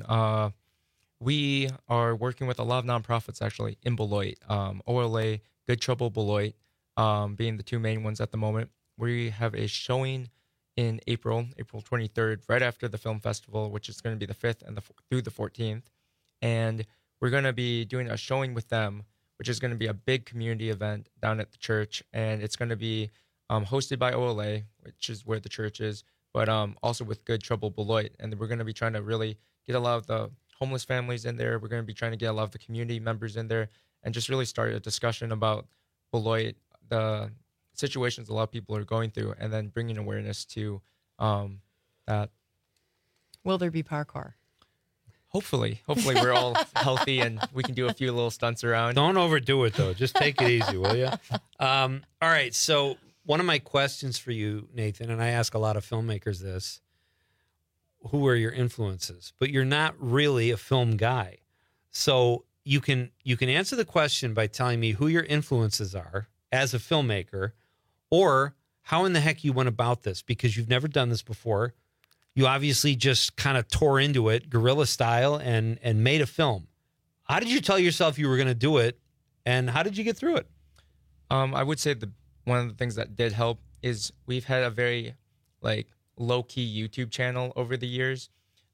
We are working with a lot of nonprofits actually in Beloit, OLA, Good Trouble Beloit, being the two main ones at the moment. We have a showing in April 23rd, right after the film festival, which is going to be the 5th and through the 14th. And we're going to be doing a showing with them which is going to be a big community event down at the church. And it's going to be hosted by OLA, which is where the church is, but also with Good Trouble Beloit. And we're going to be trying to really get a lot of the homeless families in there. We're going to be trying to get a lot of the community members in there and just really start a discussion about Beloit, the situations a lot of people are going through, and then bringing awareness to that. Will there be parkour? Hopefully we're all healthy and we can do a few little stunts around. Don't overdo it though. Just take it easy, will you? All right. So one of my questions for you, Nathan, and I ask a lot of filmmakers this, who are your influences? But you're not really a film guy. So you can answer the question by telling me who your influences are as a filmmaker, or how in the heck you went about this, because you've never done this before. You obviously just kind of tore into it, guerrilla style, and made a film. How did you tell yourself you were going to do it, and how did you get through it? I would say one of the things that did help is we've had a very low-key YouTube channel over the years.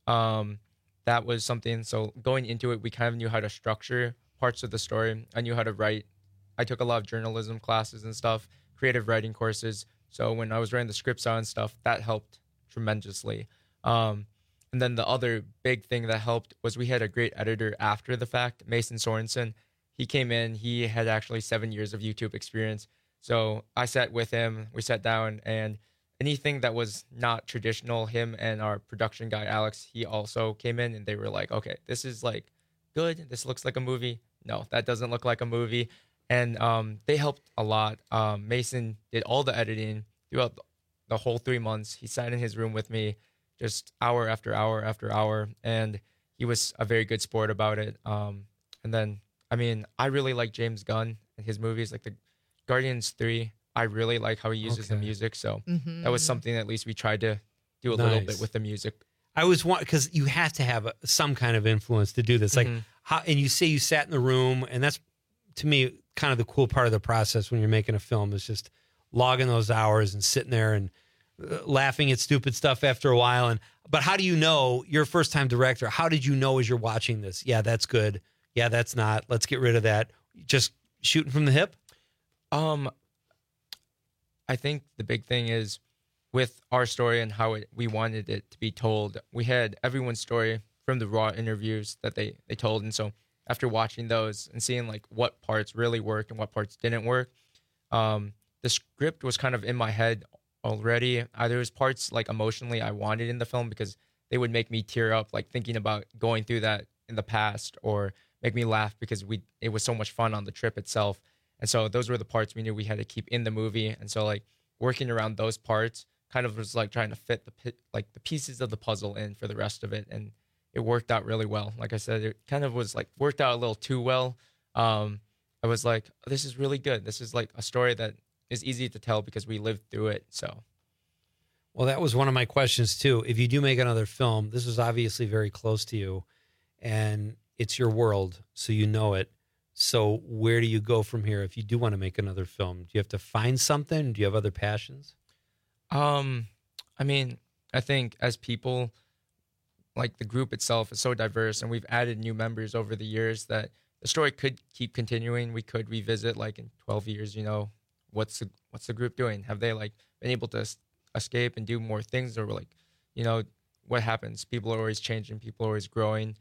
That was something. So going into it, we kind of knew how to structure parts of the story. I knew how to write. I took a lot of journalism classes and stuff, creative writing courses. So when I was writing the scripts out and stuff, that helped tremendously. And then the other big thing that helped was we had a great editor after the fact, Mason Sorensen. He came in, he had actually 7 years of YouTube experience. So I sat with him, we sat down, and anything that was not traditional, him and our production guy, Alex, he also came in and they were like, okay, this is good. This looks like a movie. No, that doesn't look like a movie. And they helped a lot. Mason did all the editing throughout the whole 3 months. He sat in his room with me just hour after hour after hour, and he was a very good sport about it. And then, I really like James Gunn and his movies, like the Guardians 3. I really like how he uses the music. So that was something at least we tried to do a little bit with the music. I was because you have to have some kind of influence to do this. Like how, and you say you sat in the room, and that's to me kind of the cool part of the process when you're making a film is just logging those hours and sitting there and laughing at stupid stuff after a while. But how do you know, you're a first time director? How did you know as you're watching this? Yeah, that's good. Yeah, that's not. Let's get rid of that. Just shooting from the hip. I think the big thing is with our story and how we wanted it to be told. We had everyone's story from the raw interviews that they told. And so after watching those and seeing what parts really worked and what parts didn't work, the script was kind of in my head already. There was parts emotionally I wanted in the film because they would make me tear up, thinking about going through that in the past, or make me laugh because it was so much fun on the trip itself. And so those were the parts we knew we had to keep in the movie. And so working around those parts kind of was trying to fit the pieces of the puzzle in for the rest of it. And it worked out really well. Like I said, it kind of was worked out a little too well. I was like, this is really good. This is a story that is easy to tell because we lived through it. So. Well, that was one of my questions too. If you do make another film, this is obviously very close to you and it's your world, so you know it. So where do you go from here if you do want to make another film? Do you have to find something? Do you have other passions? I think as people, the group itself is so diverse, and we've added new members over the years that the story could keep continuing. We could revisit in 12 years, what's the group doing? Have they been able to escape and do more things, or what happens? People are always changing. People are always growing.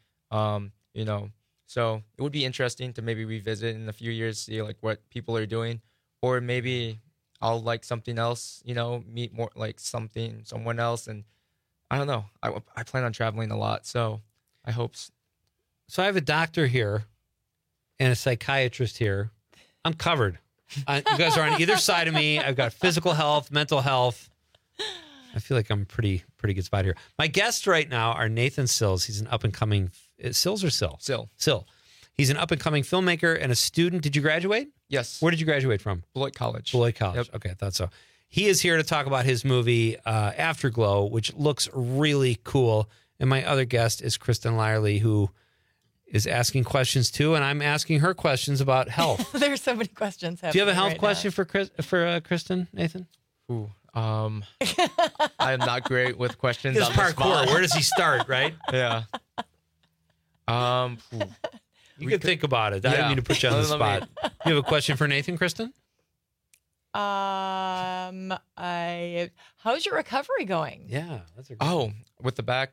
So it would be interesting to maybe revisit in a few years, see what people are doing, or maybe I'll like something else, meet more someone else. And I don't know. I plan on traveling a lot, so I hope. So I have a doctor here and a psychiatrist here. I'm covered. You guys are on either side of me. I've got physical health, mental health. I feel like I'm pretty good spot here. My guests right now are Nathan Sills. He's an up-and-coming... Sills or Sill? Sill. He's an up-and-coming filmmaker and a student. Did you graduate? Yes. Where did you graduate from? Beloit College. Beloit College. Yep. Okay, I thought so. He is here to talk about his movie, Afterglow, which looks really cool. And my other guest is Kristen Lyerly, who is asking questions too, and I'm asking her questions about health. There's so many questions. Do you have a health question for Kristen, Nathan? Ooh. I'm not great with questions. His parkour. Where does he start? Right? Yeah. You can think about it. I didn't mean to put you on the spot. You have a question for Nathan, Kristen? How's your recovery going? Yeah, that's a great with the back?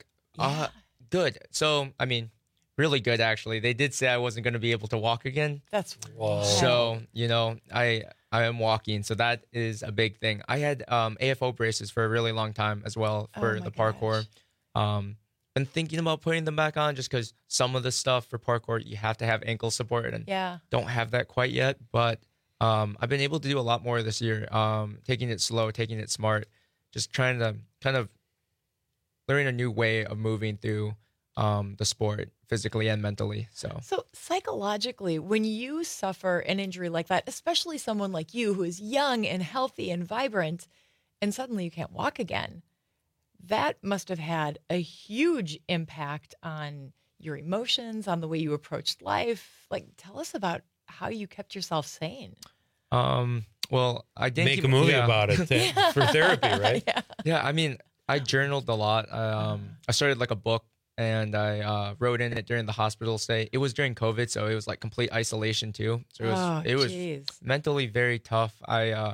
Good. So, I mean, really good, actually. They did say I wasn't going to be able to walk again. That's So, I am walking. So that is a big thing. I had AFO braces for a really long time as well for the parkour. Been thinking about putting them back on just because some of the stuff for parkour, you have to have ankle support and don't have that quite yet. But I've been able to do a lot more this year, taking it slow, taking it smart, just trying to kind of learn a new way of moving through the sport physically and mentally. So psychologically, when you suffer an injury like that, especially someone like you who is young and healthy and vibrant, and suddenly you can't walk again, that must have had a huge impact on your emotions, on the way you approached life. Like, tell us about how you kept yourself sane. Well, I didn't make a movie about it for therapy, right? Yeah. I mean, I journaled a lot. I started like a book, and I wrote in it during the hospital stay. It was during COVID, so it was like complete isolation too. So it was mentally very tough. I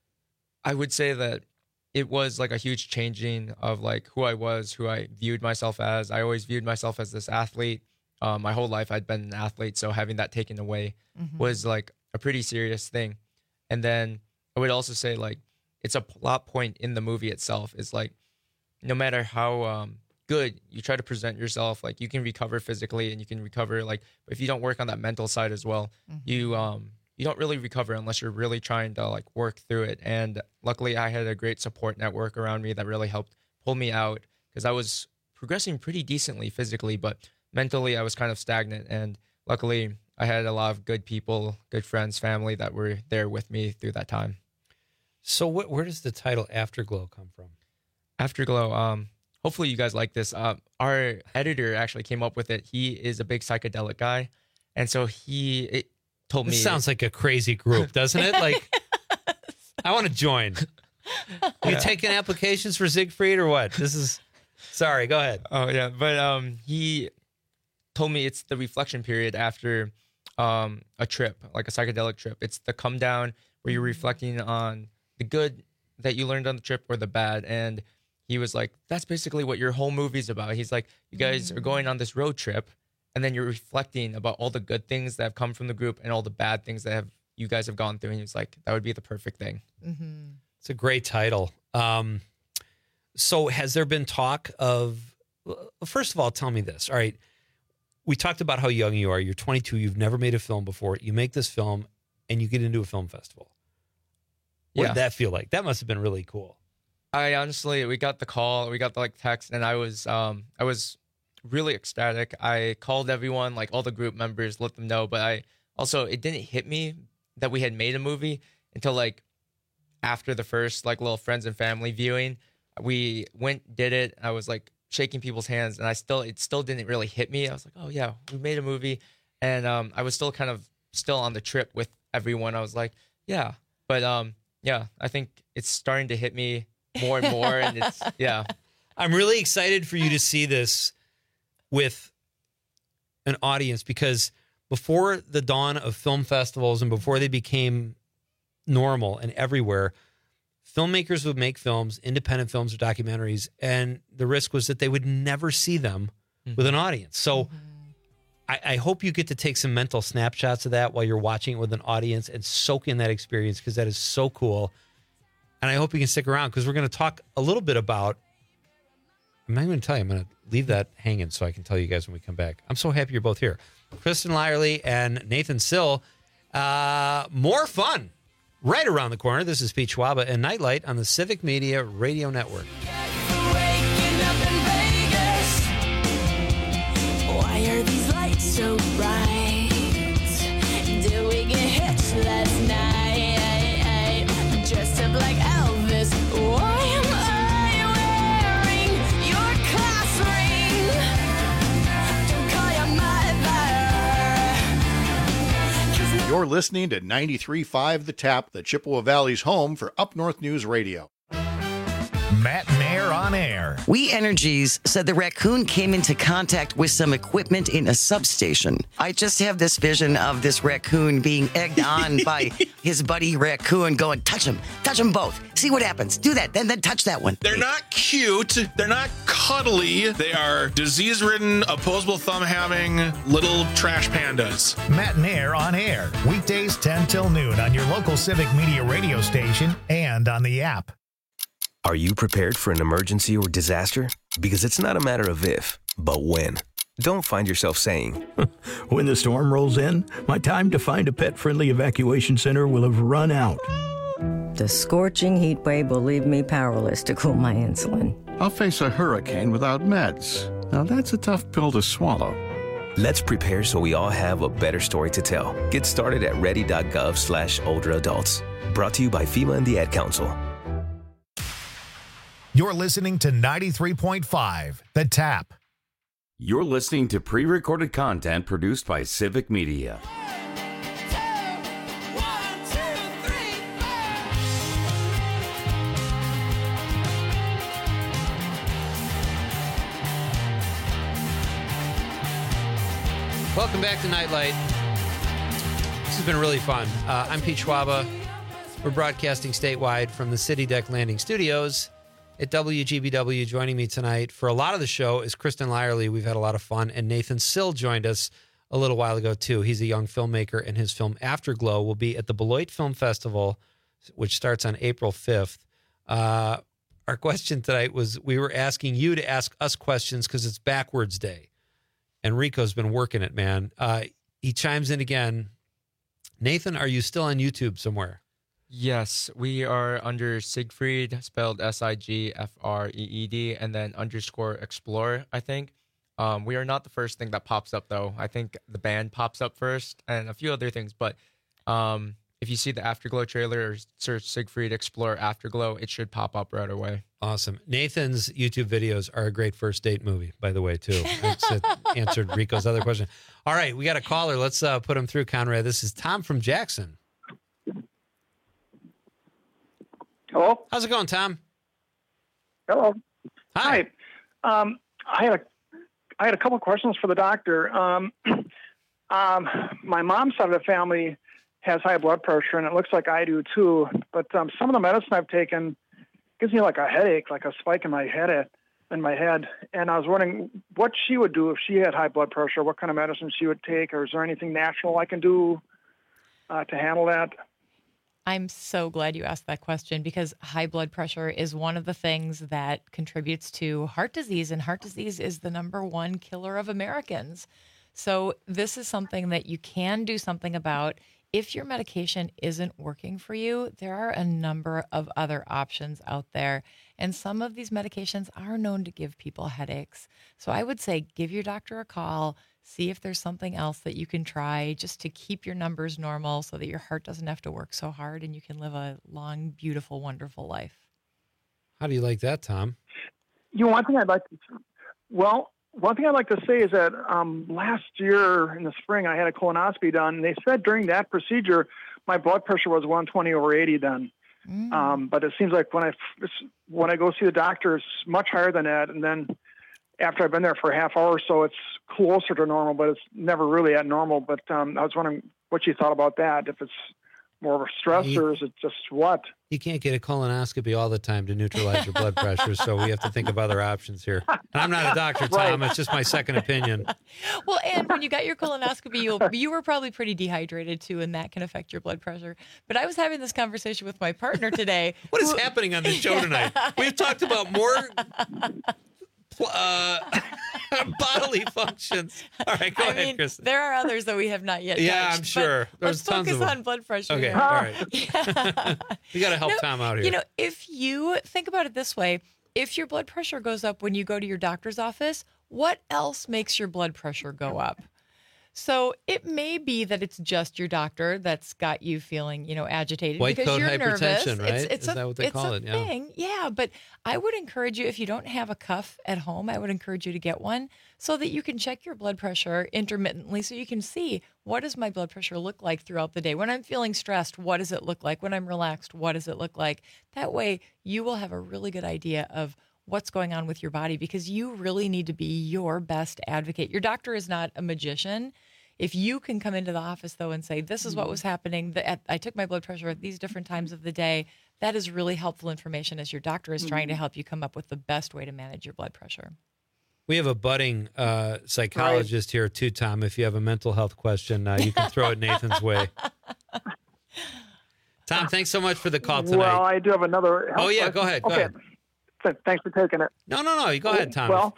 would say that it was like a huge changing of like who I was, who I viewed myself as. I always viewed myself as this athlete. My whole life I'd been an athlete, so having that taken away was like a pretty serious thing. And then I would also say like it's a plot point in the movie itself. It's like no matter how good you try to present yourself, like you can recover physically and you can recover like, but if you don't work on that mental side as well, you don't really recover unless you're really trying to like work through it. And luckily I had a great support network around me that really helped pull me out, because I was progressing pretty decently physically, but mentally I was kind of stagnant. And luckily I had a lot of good people, good friends, family that were there with me through that time. So where does the title Afterglow come from? Afterglow, hopefully you guys like this. Our editor actually came up with it. He is a big psychedelic guy. And so he told me. This sounds like a crazy group, doesn't it? Like, I want to join. Are you taking applications for Siegfried or what? Sorry, go ahead. Oh, yeah. But he told me it's the reflection period after a trip, like a psychedelic trip. It's the come down where you're reflecting on the good that you learned on the trip or the bad. And he was like, that's basically what your whole movie's about. He's like, you guys are going on this road trip, and then you're reflecting about all the good things that have come from the group and all the bad things that you guys have gone through. And he was like, that would be the perfect thing. It's a great title. So has there been talk of, first of all, tell me this. All right. We talked about how young you are. You're 22. You've never made a film before. You make this film and you get into a film festival. What did that feel like? That must have been really cool. I honestly, we got the call, we got the text, and I was really ecstatic. I called everyone, like all the group members, let them know. But it didn't hit me that we had made a movie until like after the first like little friends and family viewing. We did it. I was like shaking people's hands, and it still didn't really hit me. I was like, oh yeah, we made a movie, and I was still on the trip with everyone. I was like, yeah, but yeah, I think it's starting to hit me more and more, and it's I'm really excited for you to see this with an audience, because before the dawn of film festivals and before they became normal and everywhere, filmmakers would make films, independent films or documentaries, and the risk was that they would never see them with an audience. So I hope you get to take some mental snapshots of that while you're watching it with an audience and soak in that experience, because that is so cool. And I hope you can stick around, because we're going to talk a little bit about, I'm not going to tell you, I'm going to leave that hanging so I can tell you guys when we come back. I'm so happy you're both here. Kristen Lyerly and Nathan Sill. More fun right around the corner. This is Pete Schwaba and Nightlight on the Civic Media Radio Network. Why are these lights so bright? Did we get hitched last night? Dressed up like Elvis. Why am I wearing your class ring? Don't call your mother. You're listening to 93.5 The Tap, the Chippewa Valley's home for Up North News Radio. Matinee Nair on Air. We Energies said the raccoon came into contact with some equipment in a substation. I just have this vision of this raccoon being egged on by his buddy raccoon going, touch them both. See what happens. Do that, then touch that one. They're not cute. They're not cuddly. They are disease-ridden, opposable thumb-having little trash pandas. Matt Nair on Air. Weekdays 10 till noon on your local Civic Media radio station and on the app. Are you prepared for an emergency or disaster? Because it's not a matter of if, but when. Don't find yourself saying, when the storm rolls in, my time to find a pet-friendly evacuation center will have run out. The scorching heat wave will leave me powerless to cool my insulin. I'll face a hurricane without meds. Now that's a tough pill to swallow. Let's prepare so we all have a better story to tell. Get started at ready.gov/older adults. Brought to you by FEMA and the Ad Council. You're listening to 93.5, The Tap. You're listening to pre-recorded content produced by Civic Media. Welcome back to Nightlight. This has been really fun. I'm Pete Schwaba. We're broadcasting statewide from the City Deck Landing Studios at WGBW. Joining me tonight for a lot of the show is Kristen Lyerly. We've had a lot of fun. And Nathan Sill joined us a little while ago, too. He's a young filmmaker, and his film Afterglow will be at the Beloit Film Festival, which starts on April 5th. Our question tonight was, we were asking you to ask us questions because it's backwards day. And Rico's been working it, man. He chimes in again. Nathan, are you still on YouTube somewhere? Yes, we are under Siegfried, spelled Sigfreed, and then _explore, I think. We are not the first thing that pops up, though. I think the band pops up first and a few other things. But if you see the Afterglow trailer or search Siegfried Explore Afterglow, it should pop up right away. Awesome. Nathan's YouTube videos are a great first date movie, by the way, too. That's answered Rico's other question. All right, we got a caller. Let's put him through, Conrad. This is Tom from Jackson. Hello? How's it going, Tom? Hello. Hi. I had a couple of questions for the doctor. My mom's side of the family has high blood pressure, and it looks like I do too. But some of the medicine I've taken gives me like a headache, like a spike in my head. And I was wondering what she would do if she had high blood pressure. What kind of medicine she would take, or is there anything natural I can do to handle that? I'm so glad you asked that question, because high blood pressure is one of the things that contributes to heart disease, and heart disease is the #1 killer of Americans. So this is something that you can do something about. If your medication isn't working for you, there are a number of other options out there. And some of these medications are known to give people headaches. So I would say give your doctor a call, see if there's something else that you can try just to keep your numbers normal so that your heart doesn't have to work so hard and you can live a long, beautiful, wonderful life. How do you like that, Tom? One thing I'd like to say is that last year in the spring, I had a colonoscopy done, and they said during that procedure, my blood pressure was 120/80 then. But it seems like when I go see the doctor, it's much higher than that. And then after I've been there for a half hour or so, it's closer to normal, but it's never really at normal. But I was wondering what you thought about that, if it's more of a stress or is it just what? You can't get a colonoscopy all the time to neutralize your blood pressure, so we have to think of other options here. And I'm not a doctor, Tom. Right. It's just my second opinion. Well, and when you got your colonoscopy, you were probably pretty dehydrated, too, and that can affect your blood pressure. But I was having this conversation with my partner today. What is happening on this show tonight? We've talked about more bodily functions. All right, go ahead, Kristen. There are others that we have not yet Yeah, touched, I'm sure. Let's focus on blood pressure. Okay, here. all right. We got to help Tom out here. You know, if you think about it this way, if your blood pressure goes up when you go to your doctor's office, what else makes your blood pressure go up? So it may be that it's just your doctor that's got you feeling, agitated White because coat you're hypertension, nervous. right? Is that what they call it? It's a thing. Yeah, but I would encourage you, if you don't have a cuff at home, I would encourage you to get one so that you can check your blood pressure intermittently so you can see, what does my blood pressure look like throughout the day? When I'm feeling stressed, what does it look like? When I'm relaxed, what does it look like? That way you will have a really good idea of what's going on with your body, because you really need to be your best advocate. Your doctor is not a magician. If you can come into the office, though, and say, this is what was happening, I took my blood pressure at these different times of the day, that is really helpful information as your doctor is trying to help you come up with the best way to manage your blood pressure. We have a budding psychologist here, too, Tom. If you have a mental health question, you can throw it Nathan's way. Tom, thanks so much for the call tonight. Well, I do have another. Oh, yeah, go ahead. Go ahead. Thanks for taking it. No, you go ahead, Tom. Well,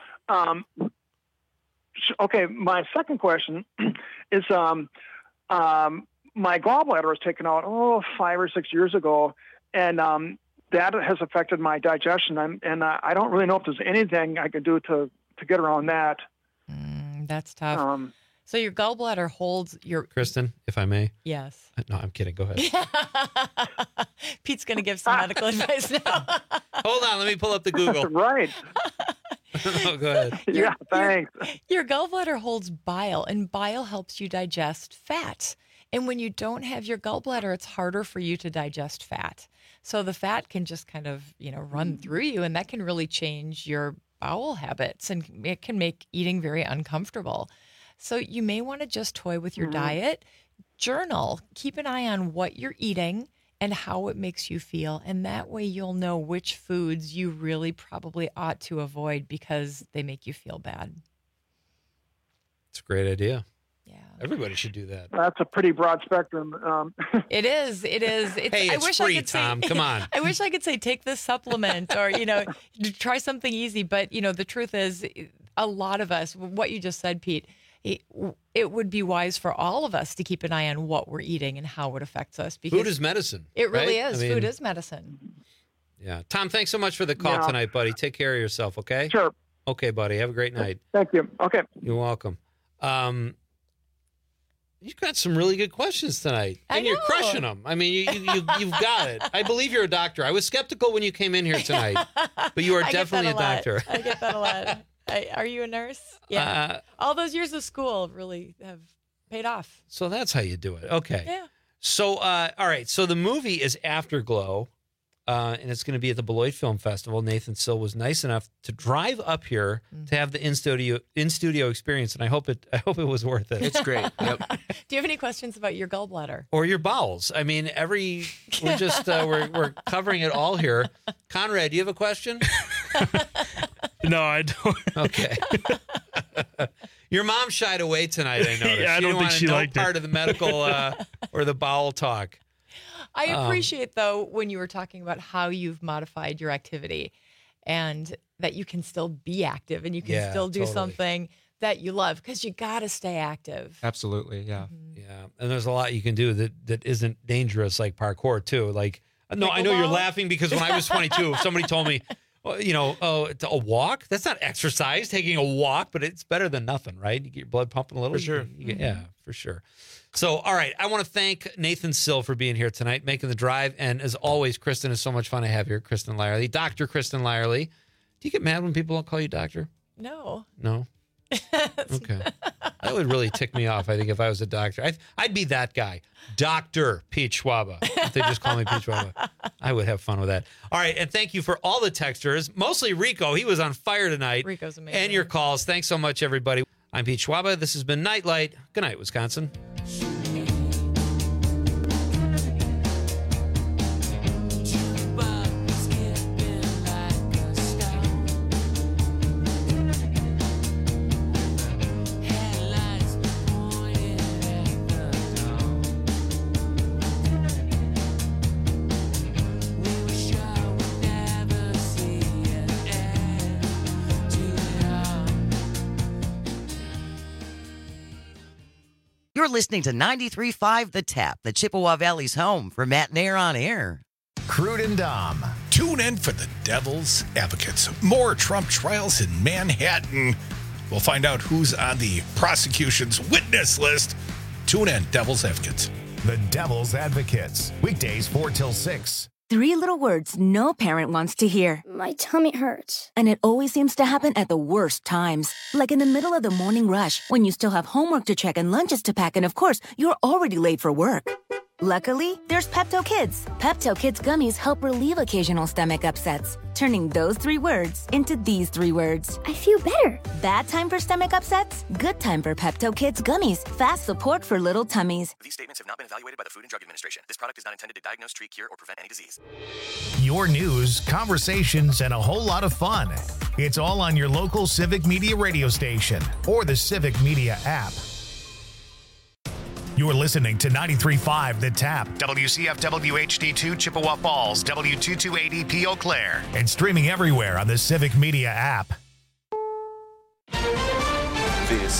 okay, my second question is my gallbladder was taken out 5 or 6 years ago, and that has affected my digestion. I don't really know if there's anything I can do to get around that. That's tough. So your gallbladder holds your... Kristen, if I may. Yes. No, I'm kidding. Go ahead. Pete's going to give some medical advice now. Hold on. Let me pull up the Google. Right. Oh, go ahead. Yeah, thanks. Your gallbladder holds bile, and bile helps you digest fat. And when you don't have your gallbladder, it's harder for you to digest fat. So the fat can just kind of, run through you, and that can really change your bowel habits, and it can make eating very uncomfortable. So you may want to just toy with your diet, journal, keep an eye on what you're eating and how it makes you feel. And that way you'll know which foods you really probably ought to avoid because they make you feel bad. It's a great idea. Yeah. Everybody should do that. That's a pretty broad spectrum. It is. Hey, it's free, Tom. Come on. I wish I could say take this supplement or, try something easy. But, the truth is a lot of us, what you just said, Pete, it would be wise for all of us to keep an eye on what we're eating and how it affects us. Because food is medicine. It really right? is. Food is medicine. Yeah. Tom, thanks so much for the call tonight, buddy. Take care of yourself, okay? Sure. Okay, buddy. Have a great night. Thank you. Okay. You're welcome. You've got some really good questions tonight, and you're crushing them. I mean, you've got it. I believe you're a doctor. I was skeptical when you came in here tonight, but you are definitely a doctor. I get that a lot. Are you a nurse? Yeah. All those years of school really have paid off. So that's how you do it. Okay. Yeah. So, all right. So the movie is Afterglow, and it's going to be at the Beloit Film Festival. Nathan Sill was nice enough to drive up here to have the in studio experience, and I hope it was worth it. It's great. Yep. Do you have any questions about your gallbladder or your bowels? I mean, we're just we're covering it all here. Conrad, do you have a question? No, I don't. Okay. Your mom shied away tonight, I noticed. Yeah, I don't think she liked part of the medical or the bowel talk. I appreciate, though, when you were talking about how you've modified your activity and that you can still be active and you can still do something that you love, because you got to stay active. Absolutely, yeah. Mm-hmm. Yeah, and there's a lot you can do that isn't dangerous, like parkour, too. Like, no, I know you're laughing because when I was 22, somebody told me, it's a walk? That's not exercise, taking a walk, but it's better than nothing, right? You get your blood pumping a little. For sure. Yeah, for sure. So, all right, I want to thank Nathan Sill for being here tonight, making the drive. And as always, Kristen, is so much fun to have here. Kristen Lyerly, Dr. Kristen Lyerly. Do you get mad when people don't call you doctor? No. No? Okay. That would really tick me off, I think, if I was a doctor. I'd be that guy, Dr. Pete Schwaba. If they just call me Pete Schwaba, I would have fun with that. All right, and thank you for all the texters, mostly Rico. He was on fire tonight. Rico's amazing. And your calls. Thanks so much, everybody. I'm Pete Schwaba. This has been Nightlight. Good night, Wisconsin. You're listening to 93.5 The Tap, the Chippewa Valley's home for Matt Nair on air. Crude and Dom. Tune in for the Devil's Advocates. More Trump trials in Manhattan. We'll find out who's on the prosecution's witness list. Tune in, Devil's Advocates. The Devil's Advocates. Weekdays 4 till 6. 3 little words no parent wants to hear. My tummy hurts. And it always seems to happen at the worst times. Like in the middle of the morning rush, when you still have homework to check and lunches to pack, and of course, you're already late for work. Luckily, there's Pepto Kids. Pepto Kids gummies help relieve occasional stomach upsets, turning those 3 words into these 3 words. I feel better. Bad time for stomach upsets? Good time for Pepto Kids gummies. Fast support for little tummies. These statements have not been evaluated by the Food and Drug Administration. This product is not intended to diagnose, treat, cure, or prevent any disease. Your news, conversations, and a whole lot of fun. It's all on your local Civic Media radio station or the Civic Media app. You're listening to 93.5 The Tap, WCFW HD2 Chippewa Falls, W2280P Eau Claire, and streaming everywhere on the Civic Media app. This